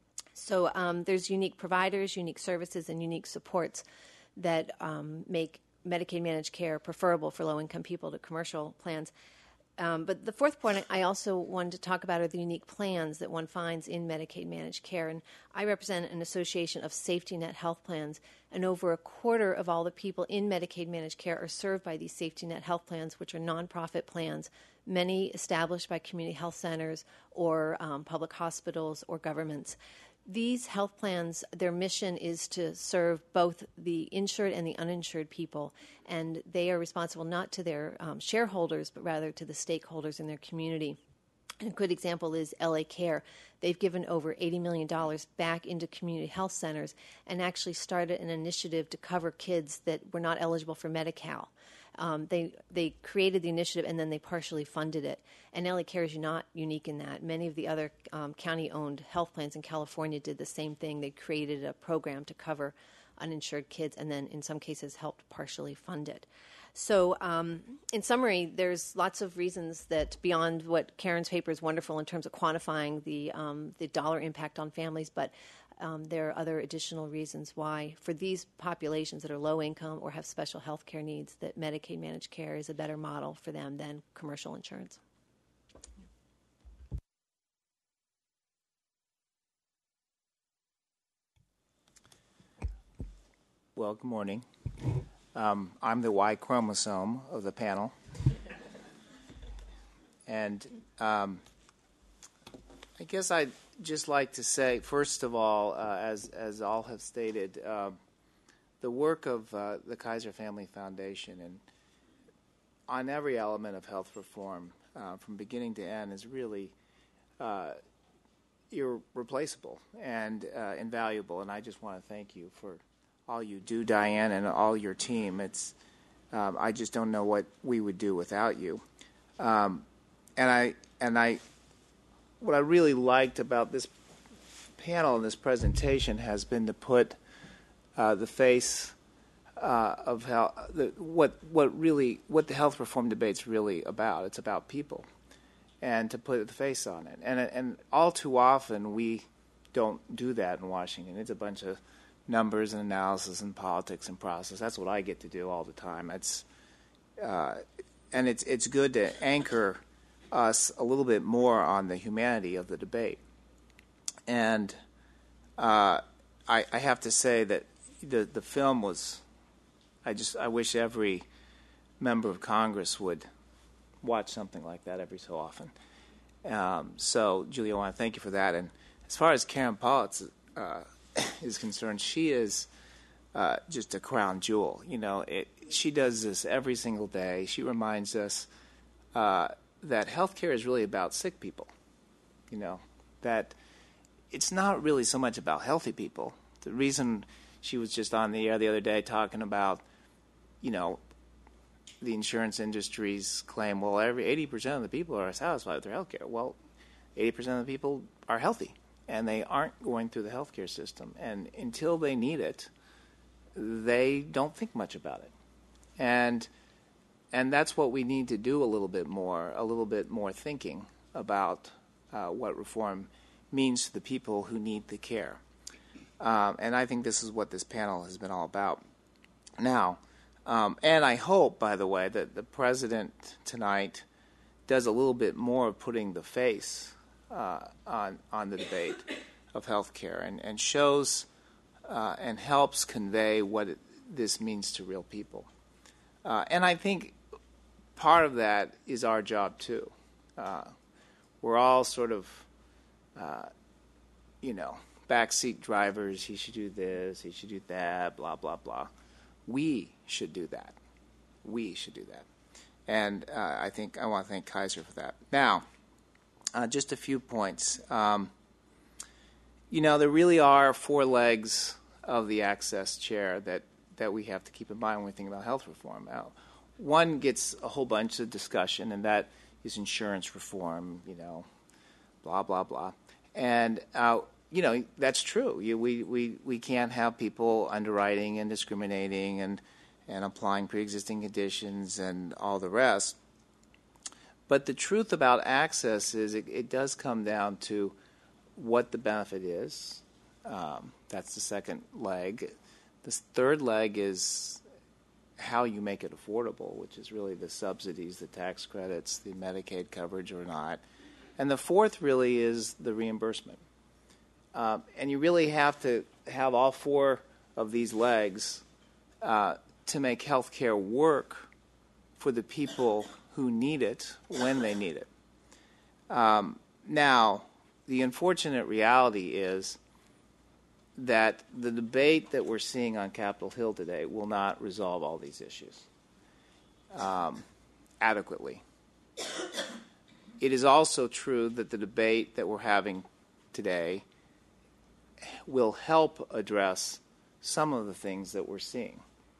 So um, there's unique providers, unique services, and unique supports that um, make Medicaid managed care preferable for low-income people to commercial plans. Um, but the fourth point I also wanted to talk about are the unique plans that one finds in Medicaid managed care. And I represent an association of safety net health plans, and over a quarter of all the people in Medicaid managed care are served by these safety net health plans, which are nonprofit plans, many established by community health centers or um, public hospitals or governments. These health plans, their mission is to serve both the insured and the uninsured people, and they are responsible not to their um, shareholders, but rather to the stakeholders in their community. And a good example is L A Care. They've given over eighty million dollars back into community health centers and actually started an initiative to cover kids that were not eligible for Medi-Cal. Um, they they created the initiative and then they partially funded it. And L A Care is not unique in that. Many of the other um, county-owned health plans in California did the same thing. They created a program to cover uninsured kids and then in some cases helped partially fund it. So um, in summary, there's lots of reasons that beyond what Karen's paper is wonderful in terms of quantifying the, um, the dollar impact on families, but Um, there are other additional reasons why, for these populations that are low income or have special health care needs, that Medicaid managed care is a better model for them than commercial insurance. Well, good morning. Um, I'm the Y chromosome of the panel. And um, I guess I'd just like to say, first of all, uh, as as all have stated, uh, the work of uh, the Kaiser Family Foundation and on every element of health reform, uh, from beginning to end, is really uh, irreplaceable and uh, invaluable. And I just want to thank you for all you do, Diane, and all your team. It's um, I just don't know what we would do without you. Um, and I and I. What I really liked about this panel and this presentation has been to put uh, the face uh, of how the, what what really what the health reform debate's really about. It's about people, and to put the face on it. And and all too often we don't do that in Washington. It's a bunch of numbers and analysis and politics and process. That's what I get to do all the time. It's uh, and it's it's good to anchor us a little bit more on the humanity of the debate. And uh, I, I have to say that the the film was, I just I wish every member of Congress would watch something like that every so often. Um, so, Julie, I want to thank you for that. And as far as Karen Politz uh, is concerned, she is uh, just a crown jewel. You know, it, she does this every single day. She reminds us uh, that healthcare is really about sick people. You know, that it's not really so much about healthy people. The reason she was just on the air the other day talking about, you know, the insurance industry's claim, well, every eighty percent of the people are satisfied with their health care. Well, eighty percent of the people are healthy, and they aren't going through the healthcare system. And until they need it, they don't think much about it. And and that's what we need to do a little bit more, a little bit more thinking about uh, what reform means to the people who need the care. Um, and I think this is what this panel has been all about. Now, um, and I hope, by the way, that the president tonight does a little bit more of putting the face uh, on on the debate of health care and, and shows uh, and helps convey what it, this means to real people. Uh, and I think part of that is our job, too. Uh, we're all sort of, uh, you know, backseat drivers. He should do this, he should do that, blah, blah, blah. We should do that. We should do that. And uh, I think I want to thank Kaiser for that. Now, uh, just a few points. Um, you know, there really are four legs of the access chair that, that we have to keep in mind when we think about health reform. Now, one gets a whole bunch of discussion, and that is insurance reform, you know, blah, blah, blah. And, uh, you know, that's true. You, we, we, we can't have people underwriting and discriminating and, and applying pre-existing conditions and all the rest. But the truth about access is it, it does come down to what the benefit is. Um, that's the second leg. The third leg is how you make it affordable, which is really the subsidies, the tax credits, the Medicaid coverage or not. And the fourth really is the reimbursement. Uh, and you really have to have all four of these legs uh, to make health care work for the people who need it when they need it. Um, now, the unfortunate reality is that the debate that we're seeing on Capitol Hill today will not resolve all these issues um, adequately. It is also true that the debate that we're having today will help address some of the things that we're seeing.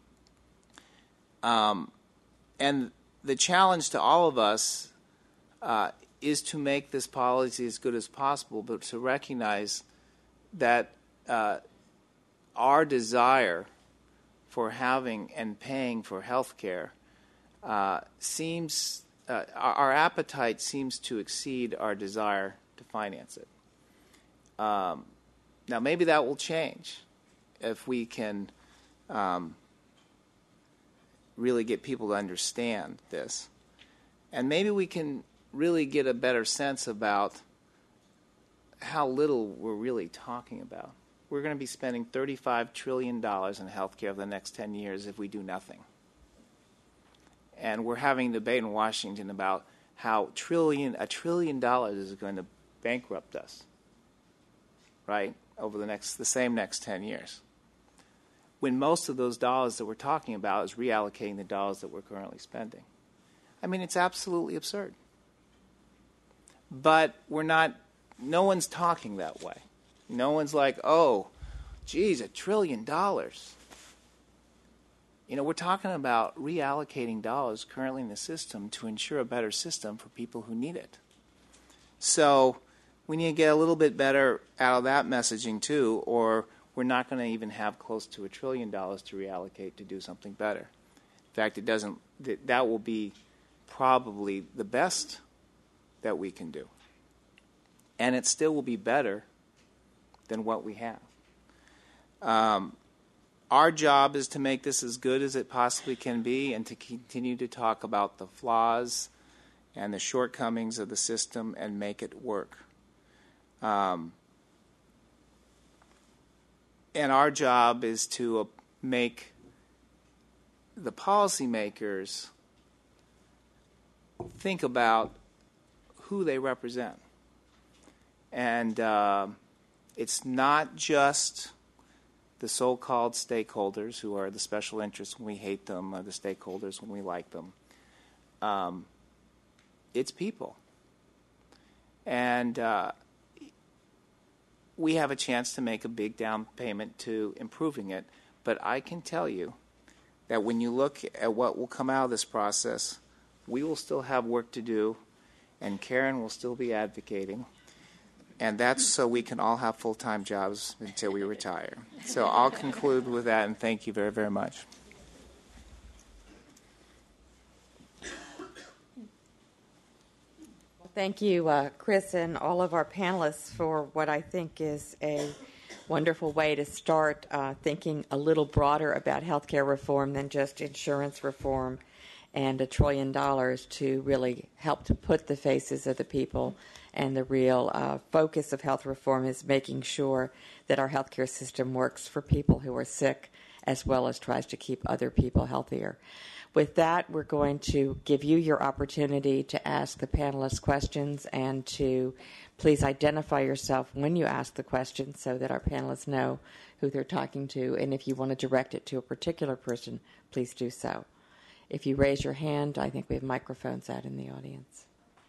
Um, and the challenge to all of us uh, is to make this policy as good as possible, but to recognize that uh, our desire for having and paying for health care uh, seems, uh, our, our appetite seems to exceed our desire to finance it. Um, Now, maybe that will change if we can um, really get people to understand this. And maybe we can really get a better sense about how little we're really talking about. We're going to be spending thirty-five trillion dollars in health care over the next ten years if we do nothing. And we're having a debate in Washington about how trillion, a trillion dollars is going to bankrupt us, right? Over the next, the same next ten years, when most of those dollars that we're talking about is reallocating the dollars that we're currently spending. I mean, it's absolutely absurd. But we're not, no one's talking that way. No one's like, oh, geez, a trillion dollars. You know, we're talking about reallocating dollars currently in the system to ensure a better system for people who need it. So we need to get a little bit better out of that messaging, too, or we're not going to even have close to a trillion dollars to reallocate to do something better. In fact, it doesn't, that will be probably the best that we can do. And it still will be better than what we have. Um, our job is to make this as good as it possibly can be and to continue to talk about the flaws and the shortcomings of the system and make it work. Um, and our job is to uh, make the policymakers think about who they represent. And uh, it's not just the so-called stakeholders who are the special interests when we hate them, or the stakeholders when we like them. Um, it's people. And uh, we have a chance to make a big down payment to improving it. But I can tell you that when you look at what will come out of this process, we will still have work to do, and Karen will still be advocating. And that's so we can all have full-time jobs until we retire. So I'll conclude with that, and thank you very, very much. Thank you, uh, Chris, and all of our panelists for what I think is a wonderful way to start uh, thinking a little broader about healthcare reform than just insurance reform and a trillion dollars to really help to put the faces of the people. And the real uh, focus of health reform is making sure that our healthcare system works for people who are sick as well as tries to keep other people healthier. With that, we're going to give you your opportunity to ask the panelists questions and to please identify yourself when you ask the question so that our panelists know who they're talking to. And if you want to direct it to a particular person, please do so. If you raise your hand, I think we have microphones out in the audience.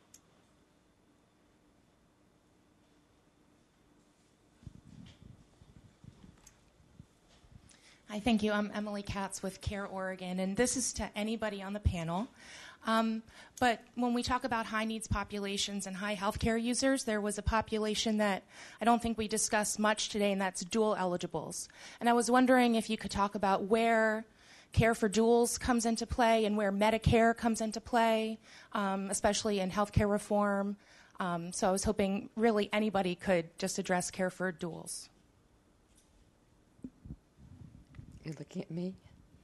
Hi, thank you. I'm Emily Katz with CARE Oregon, and this is to anybody on the panel. Um, but when we talk about high needs populations and high healthcare users, there was a population that I don't think we discussed much today, and that's dual eligibles. And I was wondering if you could talk about where Care for Duals comes into play and where Medicare comes into play, um, especially in healthcare reform. Um, so I was hoping really anybody could just address Care for Duals. You're looking at me?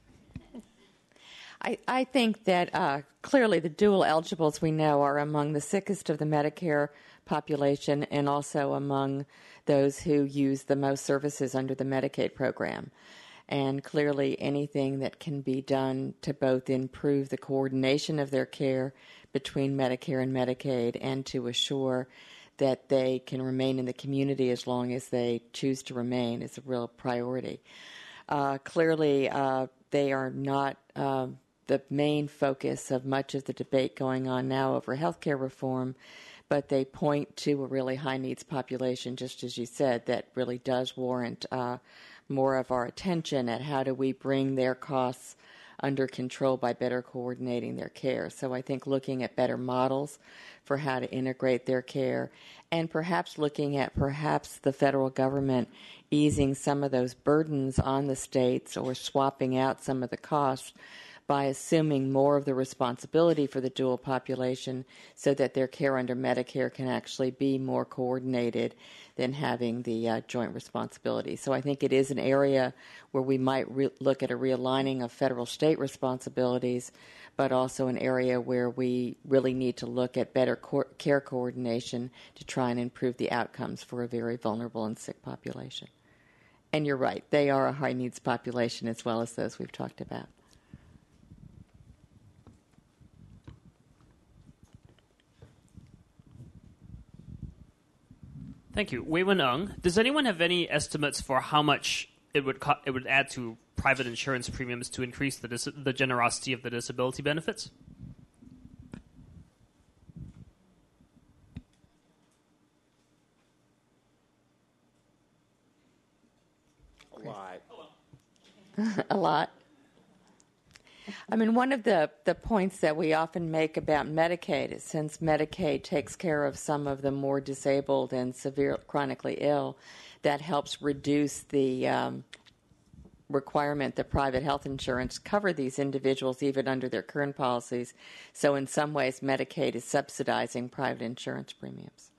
I, I think that uh, clearly the dual eligibles we know are among the sickest of the Medicare population and also among those who use the most services under the Medicaid program. And clearly anything that can be done to both improve the coordination of their care between Medicare and Medicaid and to assure that they can remain in the community as long as they choose to remain is a real priority. Uh, clearly, uh, they are not uh, the main focus of much of the debate going on now over healthcare reform, but they point to a really high-needs population, just as you said, that really does warrant uh, more of our attention at how do we bring their costs under control by better coordinating their care. So I think looking at better models for how to integrate their care and perhaps looking at perhaps the federal government easing some of those burdens on the states or swapping out some of the costs by assuming more of the responsibility for the dual population so that their care under Medicare can actually be more coordinated than having the uh, joint responsibility. So I think it is an area where we might re- look at a realigning of federal-state responsibilities, but also an area where we really need to look at better co- care coordination to try and improve the outcomes for a very vulnerable and sick population. And you're right, they are a high-needs population as well as those we've talked about. Thank you. Wei-Wen Ng, does anyone have any estimates for how much it would co- it would add to private insurance premiums to increase the dis- the generosity of the disability benefits? A lot. A lot. I mean, one of the, the points that we often make about Medicaid is since Medicaid takes care of some of the more disabled and severe chronically ill, that helps reduce the um, requirement that private health insurance cover these individuals even under their current policies. So in some ways, Medicaid is subsidizing private insurance premiums.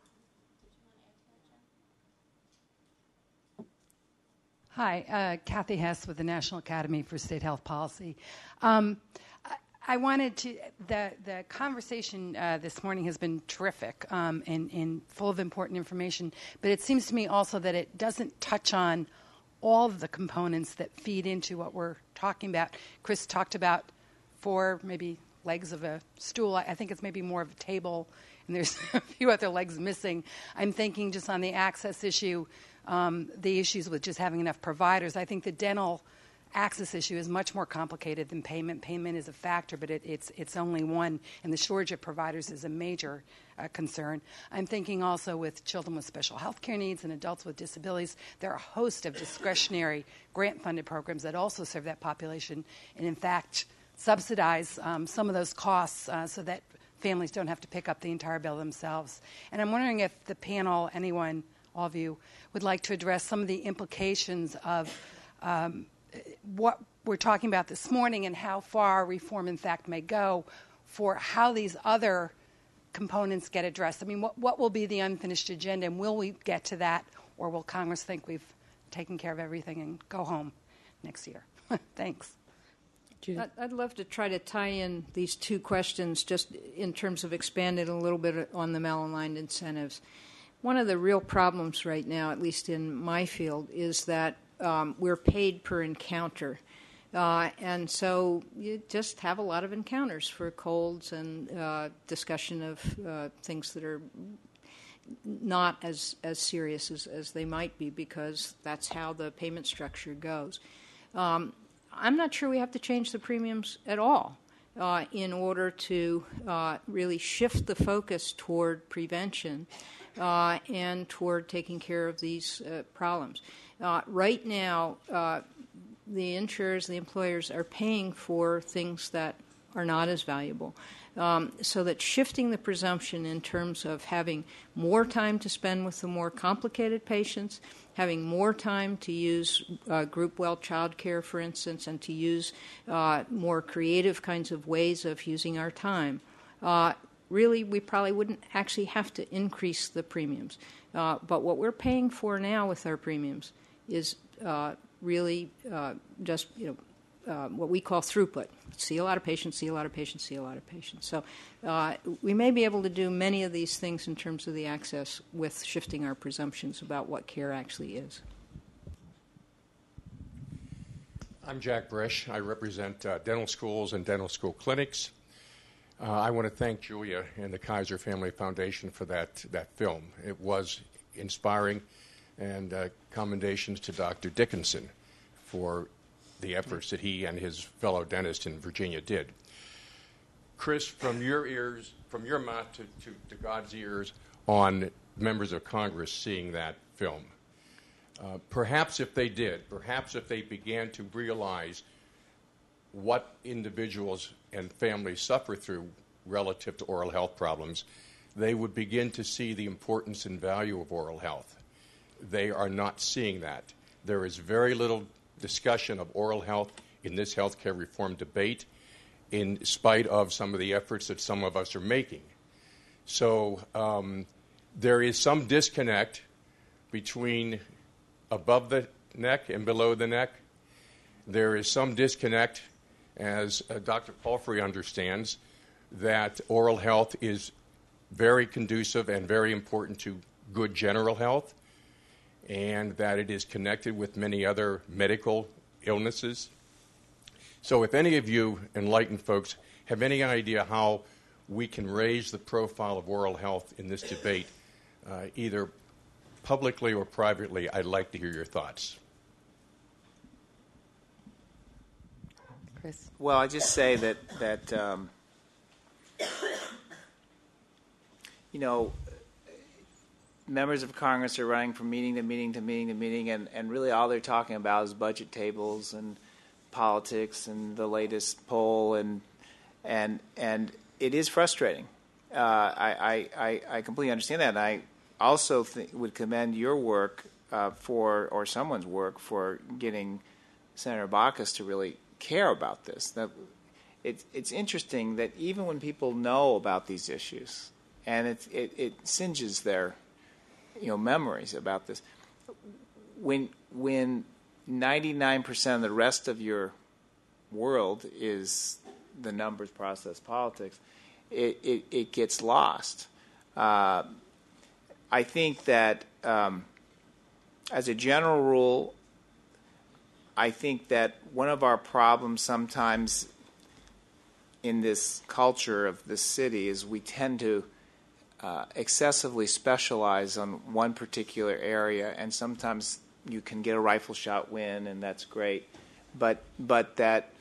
Hi, uh, Kathy Hess with the National Academy for State Health Policy. Um, I, I wanted to, the, the conversation uh, this morning has been terrific um, and, and full of important information, but it seems to me also that it doesn't touch on all of the components that feed into what we're talking about. Chris talked about four, maybe legs of a stool. I, I think it's maybe more of a table, and there's a few other legs missing. I'm thinking just on the access issue, Um, the issues with just having enough providers. I think the dental access issue is much more complicated than payment. Payment is a factor, but it, it's it's only one, and the shortage of providers is a major uh, concern. I'm thinking also with children with special health care needs and adults with disabilities, there are a host of discretionary grant-funded programs that also serve that population, and in fact subsidize um, some of those costs uh, so that families don't have to pick up the entire bill themselves. And I'm wondering if the panel, anyone, all of you, would like to address some of the implications of um, what we're talking about this morning and how far reform, in fact, may go for how these other components get addressed. I mean, what, what will be the unfinished agenda, and will we get to that, or will Congress think we've taken care of everything and go home next year? Thanks. I'd, I'd love to try to tie in these two questions just in terms of expanding a little bit on the malaligned incentives. One of the real problems right now, at least in my field, is that um, we're paid per encounter. Uh, and so you just have a lot of encounters for colds and uh, discussion of uh, things that are not as, as serious as, as they might be, because that's how the payment structure goes. Um, I'm not sure we have to change the premiums at all uh, in order to uh, really shift the focus toward prevention uh, and toward taking care of these uh, problems. Uh, right now, uh, the insurers, the employers are paying for things that are not as valuable. Um, so that shifting the presumption in terms of having more time to spend with the more complicated patients, having more time to use uh, group well child care, for instance, and to use uh, more creative kinds of ways of using our time, uh, really we probably wouldn't actually have to increase the premiums. Uh, but what we're paying for now with our premiums is uh, really uh, just, you know, Uh, what we call throughput. See a lot of patients, see a lot of patients, see a lot of patients. So uh, we may be able to do many of these things in terms of the access with shifting our presumptions about what care actually is. I'm Jack Brish. I represent uh, dental schools and dental school clinics. Uh, I want to thank Julia and the Kaiser Family Foundation for that, that film. It was inspiring, and uh, commendations to Doctor Dickinson for the efforts that he and his fellow dentists in Virginia did. Chris, from your ears, from your mouth to, to, to God's ears on members of Congress seeing that film, uh, perhaps if they did, perhaps if they began to realize what individuals and families suffer through relative to oral health problems, they would begin to see the importance and value of oral health. They are not seeing that. There is very little discussion of oral health in this healthcare reform debate, in spite of some of the efforts that some of us are making. So um, there is some disconnect between above the neck and below the neck. There is some disconnect, as uh, Doctor Palfrey understands, that oral health is very conducive and very important to good general health, and that it is connected with many other medical illnesses. So if any of you enlightened folks have any idea how we can raise the profile of oral health in this debate, uh, either publicly or privately, I'd like to hear your thoughts. Chris? Well, I just say that, that um, you know, members of Congress are running from meeting to meeting to meeting to meeting, and, and really all they're talking about is budget tables and politics and the latest poll, and and and it is frustrating. Uh, I, I, I completely understand that. And I also th- would commend your work uh, for, or someone's work for getting Senator Baucus to really care about this. That it, it's interesting that even when people know about these issues, and it, it, it singes their you know, memories about this. When when ninety-nine percent of the rest of your world is the numbers, process, politics, it, it, it gets lost. Uh, I think that um, as a general rule, I think that one of our problems sometimes in this culture of this city is we tend to Uh, excessively specialize on one particular area, and sometimes you can get a rifle shot win, and that's great. but but that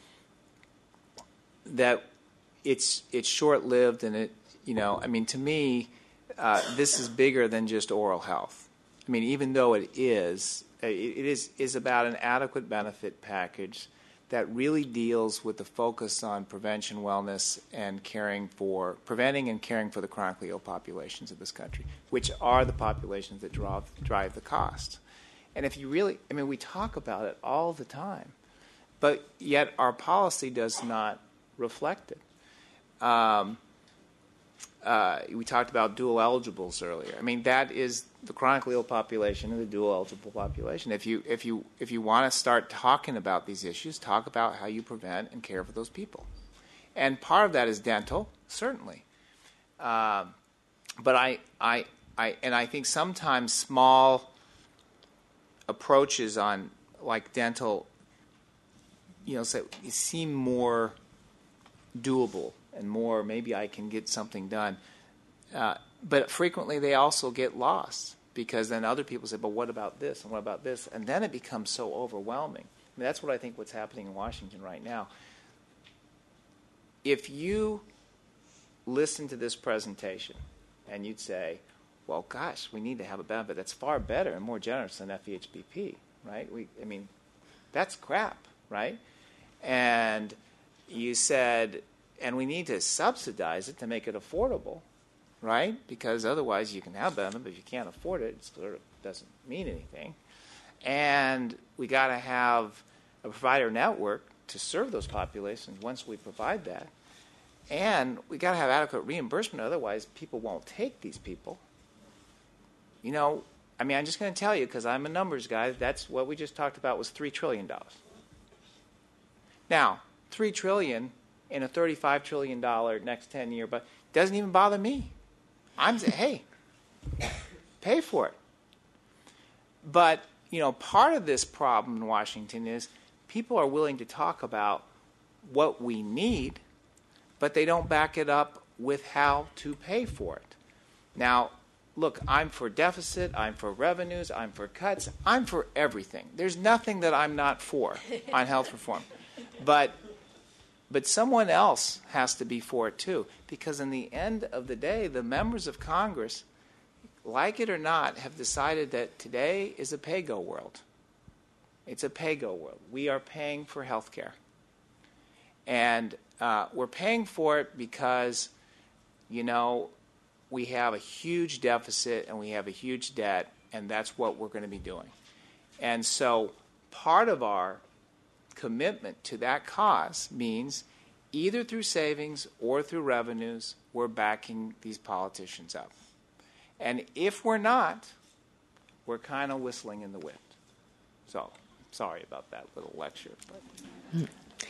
that it's it's short-lived, and it you know I mean to me uh, this is bigger than just oral health. I mean, even though it is it, it is is about an adequate benefit package that really deals with the focus on prevention, wellness, and caring for preventing and caring for the chronically ill populations of this country, which are the populations that drive drive the cost. And if you really, I mean, we talk about it all the time, but yet our policy does not reflect it. Um, uh, we talked about dual eligibles earlier. I mean, that is the chronically ill population and the dual eligible population. If you if you if you want to start talking about these issues, talk about how you prevent and care for those people. And part of that is dental, certainly. Um, but I I I and I think sometimes small approaches on like dental, you know, so seem more doable and more maybe I can get something done. Uh, but frequently they also get lost because then other people say, but what about this and what about this? And then it becomes so overwhelming. I mean, that's what I think what's happening in Washington right now. If you listen to this presentation and you'd say, well, gosh, we need to have a benefit that's far better and more generous than F E H B P, right? We, I mean, that's crap, right? And you said, and we need to subsidize it to make it affordable, right? Because otherwise you can have benefit, but if you can't afford it, it sort of doesn't mean anything. And we got to have a provider network to serve those populations once we provide that. And we got to have adequate reimbursement, otherwise people won't take these people. You know, I mean, I'm just going to tell you, because I'm a numbers guy, that's what we just talked about was three trillion dollars. Now, three trillion dollars in a thirty-five trillion dollars next ten-year, but doesn't even bother me. I'm saying, hey, pay for it. But, you know, part of this problem in Washington is people are willing to talk about what we need, but they don't back it up with how to pay for it. Now, look, I'm for deficit, I'm for revenues, I'm for cuts, I'm for everything. There's nothing that I'm not for on health reform. But but someone else has to be for it too, because in the end of the day, the members of Congress, like it or not, have decided that today is a pay-go world. It's a pay-go world. We are paying for health care. And uh, we're paying for it because, you know, we have a huge deficit and we have a huge debt, and that's what we're going to be doing. And so part of our commitment to that cause means either through savings or through revenues, we're backing these politicians up. And if we're not, we're kind of whistling in the wind. So sorry about that little lecture. But.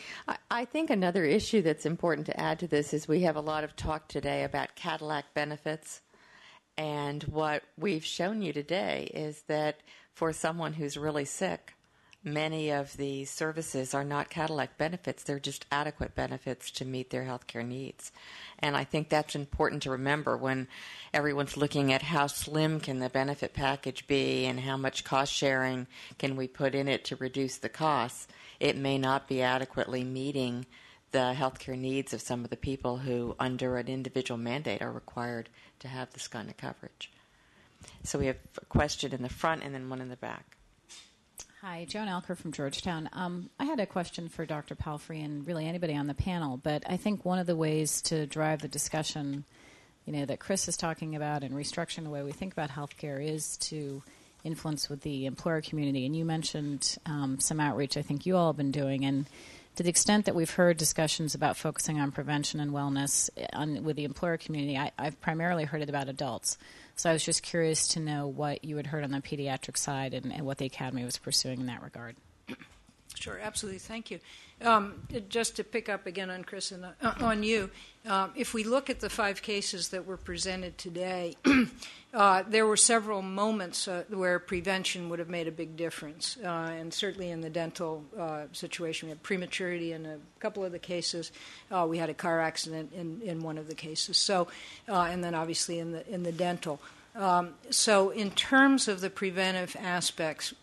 I think another issue that's important to add to this is we have a lot of talk today about Cadillac benefits. And what we've shown you today is that for someone who's really sick, many of the services are not Cadillac benefits. They're just adequate benefits to meet their health care needs. And I think that's important to remember when everyone's looking at how slim can the benefit package be and how much cost sharing can we put in it to reduce the costs. It may not be adequately meeting the health care needs of some of the people who, under an individual mandate, are required to have this kind of coverage. So we have a question in the front and then one in the back. Hi, Joan Alker from Georgetown. Um, I had a question for Doctor Palfrey and really anybody on the panel, but I think one of the ways to drive the discussion, you know, that Chris is talking about and restructuring the way we think about healthcare is to influence with the employer community. And you mentioned um, some outreach I think you all have been doing, and to the extent that we've heard discussions about focusing on prevention and wellness on, with the employer community, I, I've primarily heard it about adults. So I was just curious to know what you had heard on the pediatric side and, and what the Academy was pursuing in that regard. Sure, absolutely. Thank you. Um, just to pick up again on Chris and uh, on you, uh, if we look at the five cases that were presented today, uh, there were several moments uh, where prevention would have made a big difference. Uh, and certainly in the dental uh, situation, we had prematurity in a couple of the cases. Uh, we had a car accident in, in one of the cases. So, uh, and then obviously in the in the dental. Um, so in terms of the preventive aspects,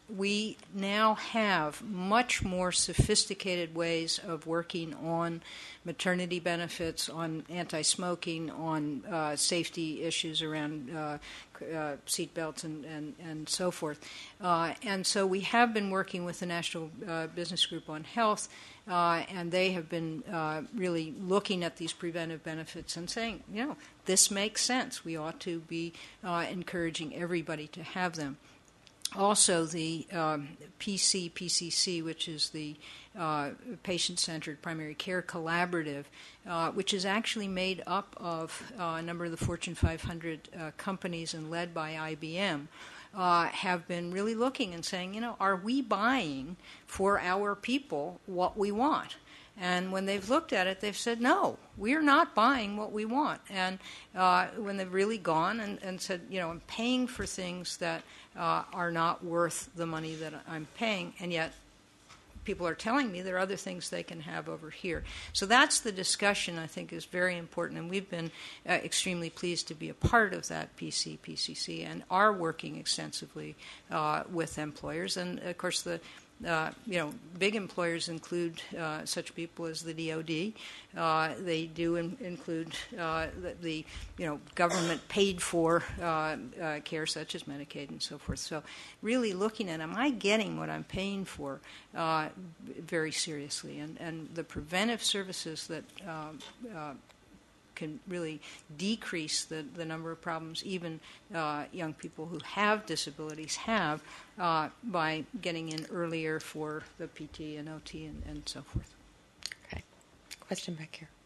we now have much more sophisticated ways of working on maternity benefits, on anti-smoking, on uh, safety issues around uh, uh, seat belts and, and, and so forth. Uh, and so we have been working with the National uh, Business Group on Health, uh, and they have been uh, really looking at these preventive benefits and saying, you know, this makes sense. We ought to be uh, encouraging everybody to have them. Also, the um, P C P C C, which is the uh, Patient-Centered Primary Care Collaborative, uh, which is actually made up of uh, a number of the Fortune five hundred uh, companies and led by I B M, uh, have been really looking and saying, you know, are we buying for our people what we want? And when they've looked at it, they've said, no, we're not buying what we want. And uh, when they've really gone and, and said, you know, I'm paying for things that uh, are not worth the money that I'm paying, and yet people are telling me there are other things they can have over here. So that's the discussion I think is very important, and we've been uh, extremely pleased to be a part of that P C P C C and are working extensively uh, with employers. And, of course, the Uh, you know, big employers include uh, such people as the D O D. Uh, they do in, include uh, the, the, you know, government-paid-for uh, uh, care, such as Medicaid and so forth. So, really looking at, am I getting what I'm paying for, uh, very seriously, and and the preventive services that um, uh, can really decrease the, the number of problems even uh, young people who have disabilities have uh, by getting in earlier for the P T and O T and, and so forth. Okay. Question back here.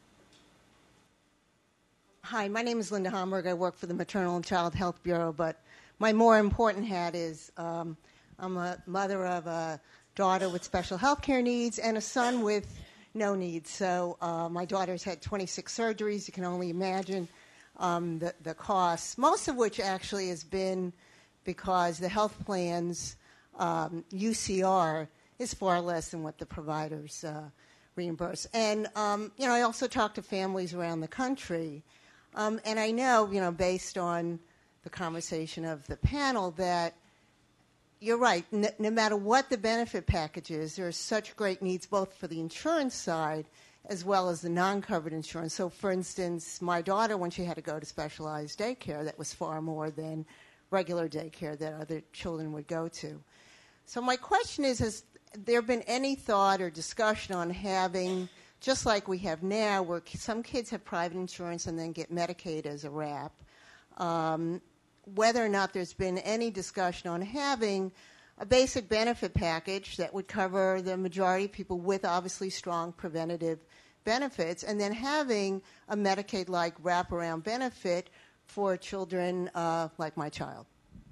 Hi, my name is Linda Homburg. I work for the Maternal and Child Health Bureau, but my more important hat is um, I'm a mother of a daughter with special health care needs and a son with no needs. So uh, my daughter's had twenty-six surgeries. You can only imagine um, the, the costs, most of which actually has been because the health plan's um, U C R is far less than what the providers uh, reimburse. And, um, you know, I also talk to families around the country, um, and I know, you know, based on the conversation of the panel that you're right. No, no matter what the benefit package is, there are such great needs both for the insurance side as well as the non-covered insurance. So, for instance, my daughter, when she had to go to specialized daycare, that was far more than regular daycare that other children would go to. So my question is, has there been any thought or discussion on having, just like we have now, where some kids have private insurance and then get Medicaid as a wrap, um, whether or not there's been any discussion on having a basic benefit package that would cover the majority of people with obviously strong preventative benefits, and then having a Medicaid-like wraparound benefit for children uh, like my child.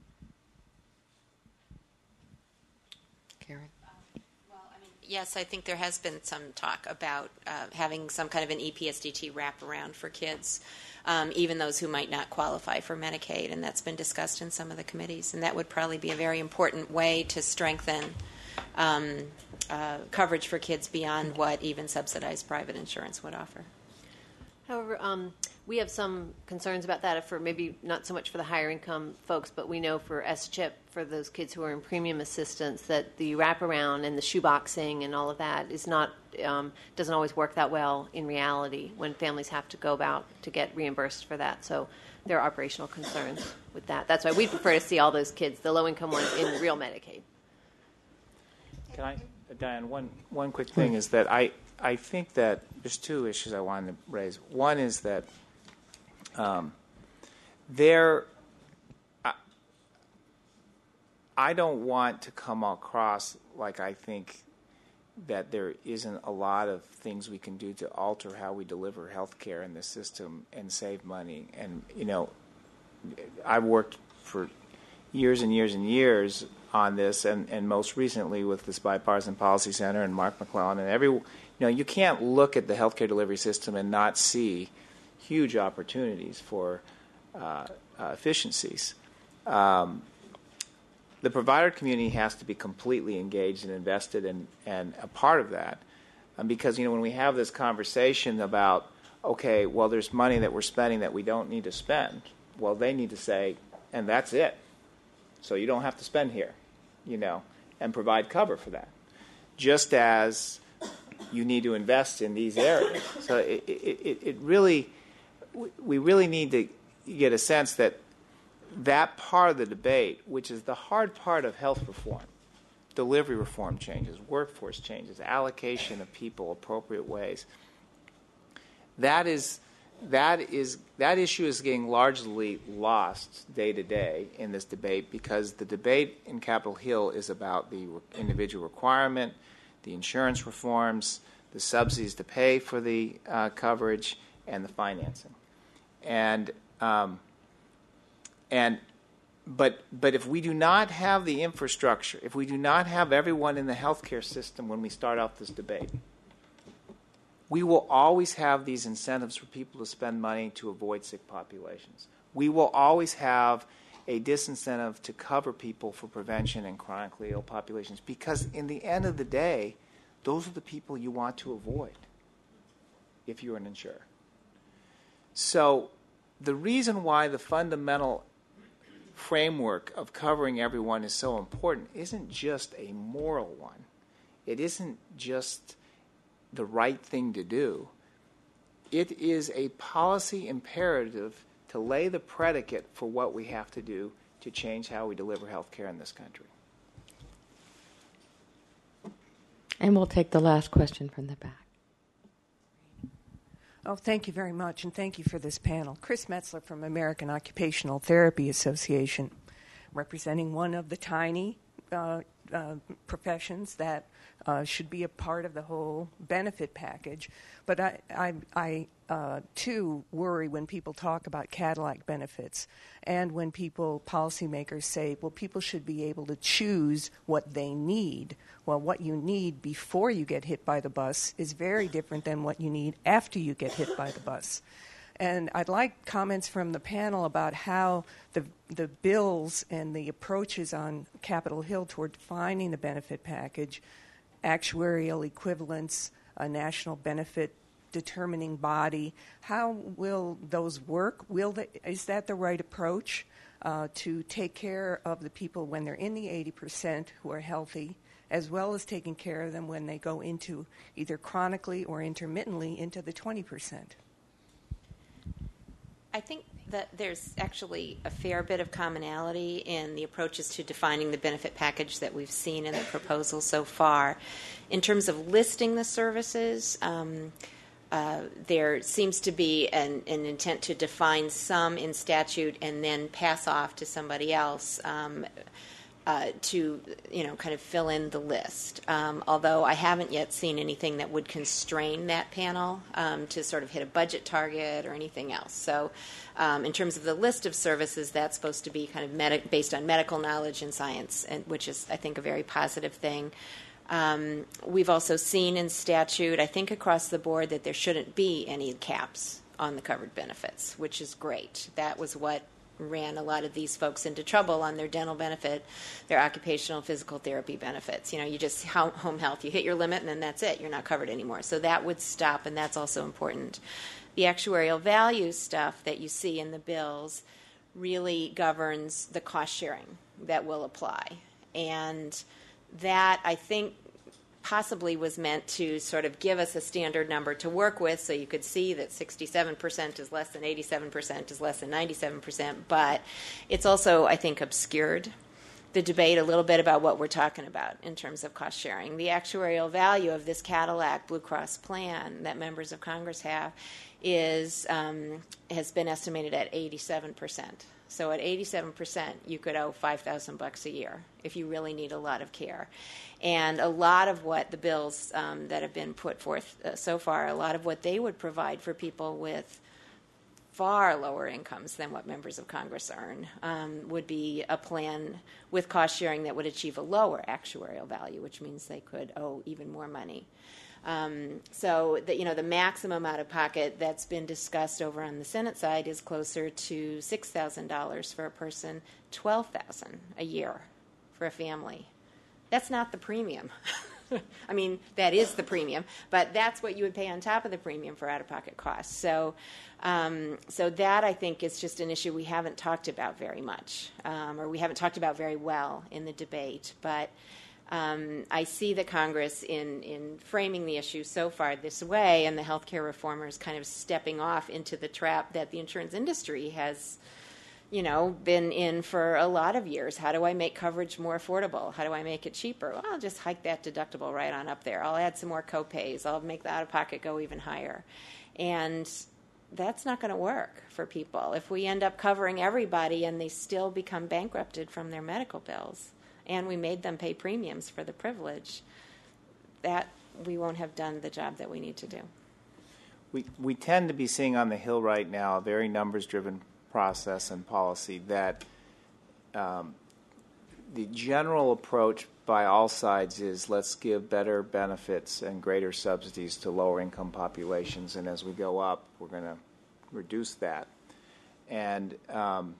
Karen? Yes, I think there has been some talk about uh, having some kind of an E P S D T wraparound for kids, um, even those who might not qualify for Medicaid, and that's been discussed in some of the committees. And that would probably be a very important way to strengthen um, uh, coverage for kids beyond what even subsidized private insurance would offer. However, um, we have some concerns about that for maybe not so much for the higher income folks, but we know for S CHIP, for those kids who are in premium assistance, that the wraparound and the shoeboxing and all of that is not um, doesn't always work that well in reality when families have to go about to get reimbursed for that. So there are operational concerns with that. That's why we prefer to see all those kids, the low income ones, in real Medicaid. Can I, Diane, one, one quick thing is that I, I think that there's two issues I wanted to raise. One is that um, there, I, I don't want to come across like I think that there isn't a lot of things we can do to alter how we deliver health care in this system and save money. And, you know, I've worked for years and years and years on this, and, and most recently with this Bipartisan Policy Center and Mark McClellan and every, you know, you can't look at the healthcare delivery system and not see huge opportunities for uh, uh, efficiencies. Um, the provider community has to be completely engaged and invested in, and a part of that, um, because, you know, when we have this conversation about, okay, well, there's money that we're spending that we don't need to spend, well, they need to say, and that's it. So you don't have to spend here, you know. and provide cover for that, just as you need to invest in these areas. So it, it, it really, we really need to get a sense that that part of the debate, which is the hard part of health reform, delivery reform changes, workforce changes, allocation of people appropriate ways, that is that is that issue is getting largely lost day to day in this debate, because the debate in Capitol Hill is about the individual requirement, the insurance reforms, the subsidies to pay for the uh, coverage, and the financing. And um, and but but if we do not have the infrastructure, if we do not have everyone in the healthcare system when we start off this debate, we will always have these incentives for people to spend money to avoid sick populations. We will always have a disincentive to cover people for prevention in chronically ill populations, because in the end of the day, those are the people you want to avoid if you're an insurer. So the reason why the fundamental framework of covering everyone is so important isn't just a moral one. It isn't just the right thing to do. It is a policy imperative to lay the predicate for what we have to do to change how we deliver health care in this country. And we'll take the last question from the back. Oh, thank you very much, and thank you for this panel. Chris Metzler from American Occupational Therapy Association, representing one of the tiny uh, uh, professions that uh, should be a part of the whole benefit package. But I, I, I uh, too, worry when people talk about Cadillac benefits, and when people, policymakers, say, well, people should be able to choose what they need. Well, what you need before you get hit by the bus is very different than what you need after you get hit by the bus. And I'd like comments from the panel about how the the bills and the approaches on Capitol Hill toward defining the benefit package, actuarial equivalence, a national benefit determining body, how will those work? Will they, is that the right approach uh, to take care of the people when they're in the eighty percent who are healthy, as well as taking care of them when they go into either chronically or intermittently into the twenty percent? I think that there's actually a fair bit of commonality in the approaches to defining the benefit package that we've seen in the proposal so far. In terms of listing the services, um, uh, there seems to be an, an intent to define some in statute and then pass off to somebody else um, uh, to, you know, kind of fill in the list. Um, although I haven't yet seen anything that would constrain that panel um, to sort of hit a budget target or anything else. So um, in terms of the list of services, that's supposed to be kind of med- based on medical knowledge and science, and, which is, I think, a very positive thing. Um, we've also seen in statute, I think across the board, that there shouldn't be any caps on the covered benefits, which is great. That was what ran a lot of these folks into trouble on their dental benefit, their occupational physical therapy benefits. You know, you just, home health, you hit your limit and then that's it. You're not covered anymore. So that would stop, and that's also important. The actuarial value stuff that you see in the bills really governs the cost sharing that will apply. And that, I think, possibly was meant to sort of give us a standard number to work with, so you could see that sixty-seven percent is less than eighty-seven percent is less than ninety-seven percent. But it's also, I think, obscured the debate a little bit about what we're talking about in terms of cost sharing. The actuarial value of this Cadillac Blue Cross plan that members of Congress have is um, has been estimated at eighty-seven percent. So at eighty-seven percent, you could owe five thousand bucks a year if you really need a lot of care. And a lot of what the bills um, that have been put forth uh, so far, a lot of what they would provide for people with far lower incomes than what members of Congress earn um, would be a plan with cost sharing that would achieve a lower actuarial value, which means they could owe even more money. Um, so the, you know, the maximum out of pocket that's been discussed over on the Senate side is closer to six thousand dollars for a person, twelve thousand dollars a year for a family. That's not the premium. I mean, that is the premium, but that's what you would pay on top of the premium for out-of-pocket costs. So, um, so that, I think, is just an issue we haven't talked about very much, um, or we haven't talked about very well in the debate. But Um, I see the Congress in, in framing the issue so far this way, and the healthcare reformers kind of stepping off into the trap that the insurance industry has, you know, been in for a lot of years. How do I make coverage more affordable? How do I make it cheaper? Well, I'll just hike that deductible right on up there. I'll add some more co-pays. I'll make the out-of-pocket go even higher. And that's not going to work for people if we end up covering everybody and they still become bankrupted from their medical bills, and we made them pay premiums for the privilege. That we won't have done the job that we need to do. We we tend to be seeing on the Hill right now a very numbers-driven process and policy that um, the general approach by all sides is let's give better benefits and greater subsidies to lower-income populations, and as we go up, we're going to reduce that. And um,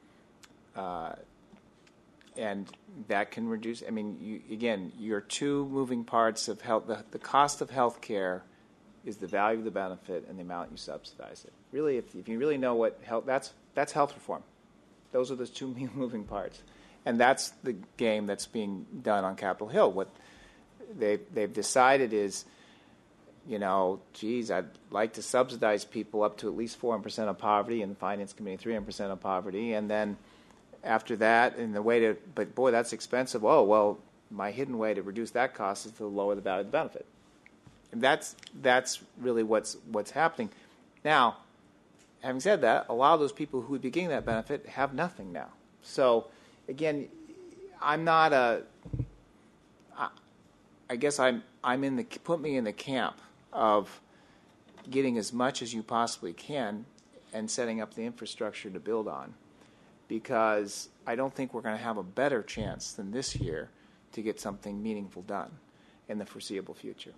uh, and that can reduce, I mean, you, again, your two moving parts of health, the, the cost of health care is the value of the benefit and the amount you subsidize it. Really, if, if you really know what health, that's that's health reform. Those are the two moving parts. And that's the game that's being done on Capitol Hill. What they, they've decided is, you know, geez, I'd like to subsidize people up to at least four hundred percent of poverty, and the Finance Committee three hundred percent of poverty, and then after that, and the way to, but boy, that's expensive. Oh, well, my hidden way to reduce that cost is to lower the value of the benefit. And that's that's really what's what's happening. Now, having said that, a lot of those people who would be getting that benefit have nothing now. So, again, I'm not a. I, I guess I'm I'm in the put me in the camp of getting as much as you possibly can and setting up the infrastructure to build on, because I don't think we're going to have a better chance than this year to get something meaningful done in the foreseeable future.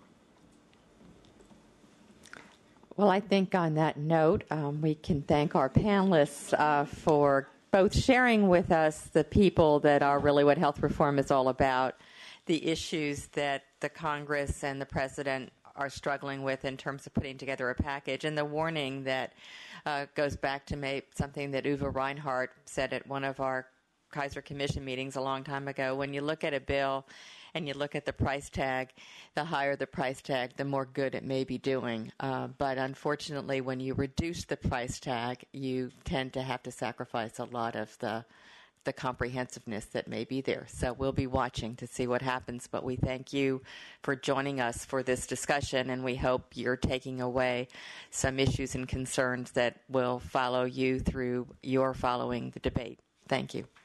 Well, I think on that note, um, we can thank our panelists uh, for both sharing with us the people that are really what health reform is all about, the issues that the Congress and the President are struggling with in terms of putting together a package, and the warning that uh, goes back to maybe something that Uwe Reinhardt said at one of our Kaiser Commission meetings a long time ago. When you look at a bill and you look at the price tag, the higher the price tag, the more good it may be doing. Uh, but unfortunately, when you reduce the price tag, you tend to have to sacrifice a lot of the the comprehensiveness that may be there. So we'll be watching to see what happens. But we thank you for joining us for this discussion, and we hope you're taking away some issues and concerns that will follow you through your following the debate. Thank you.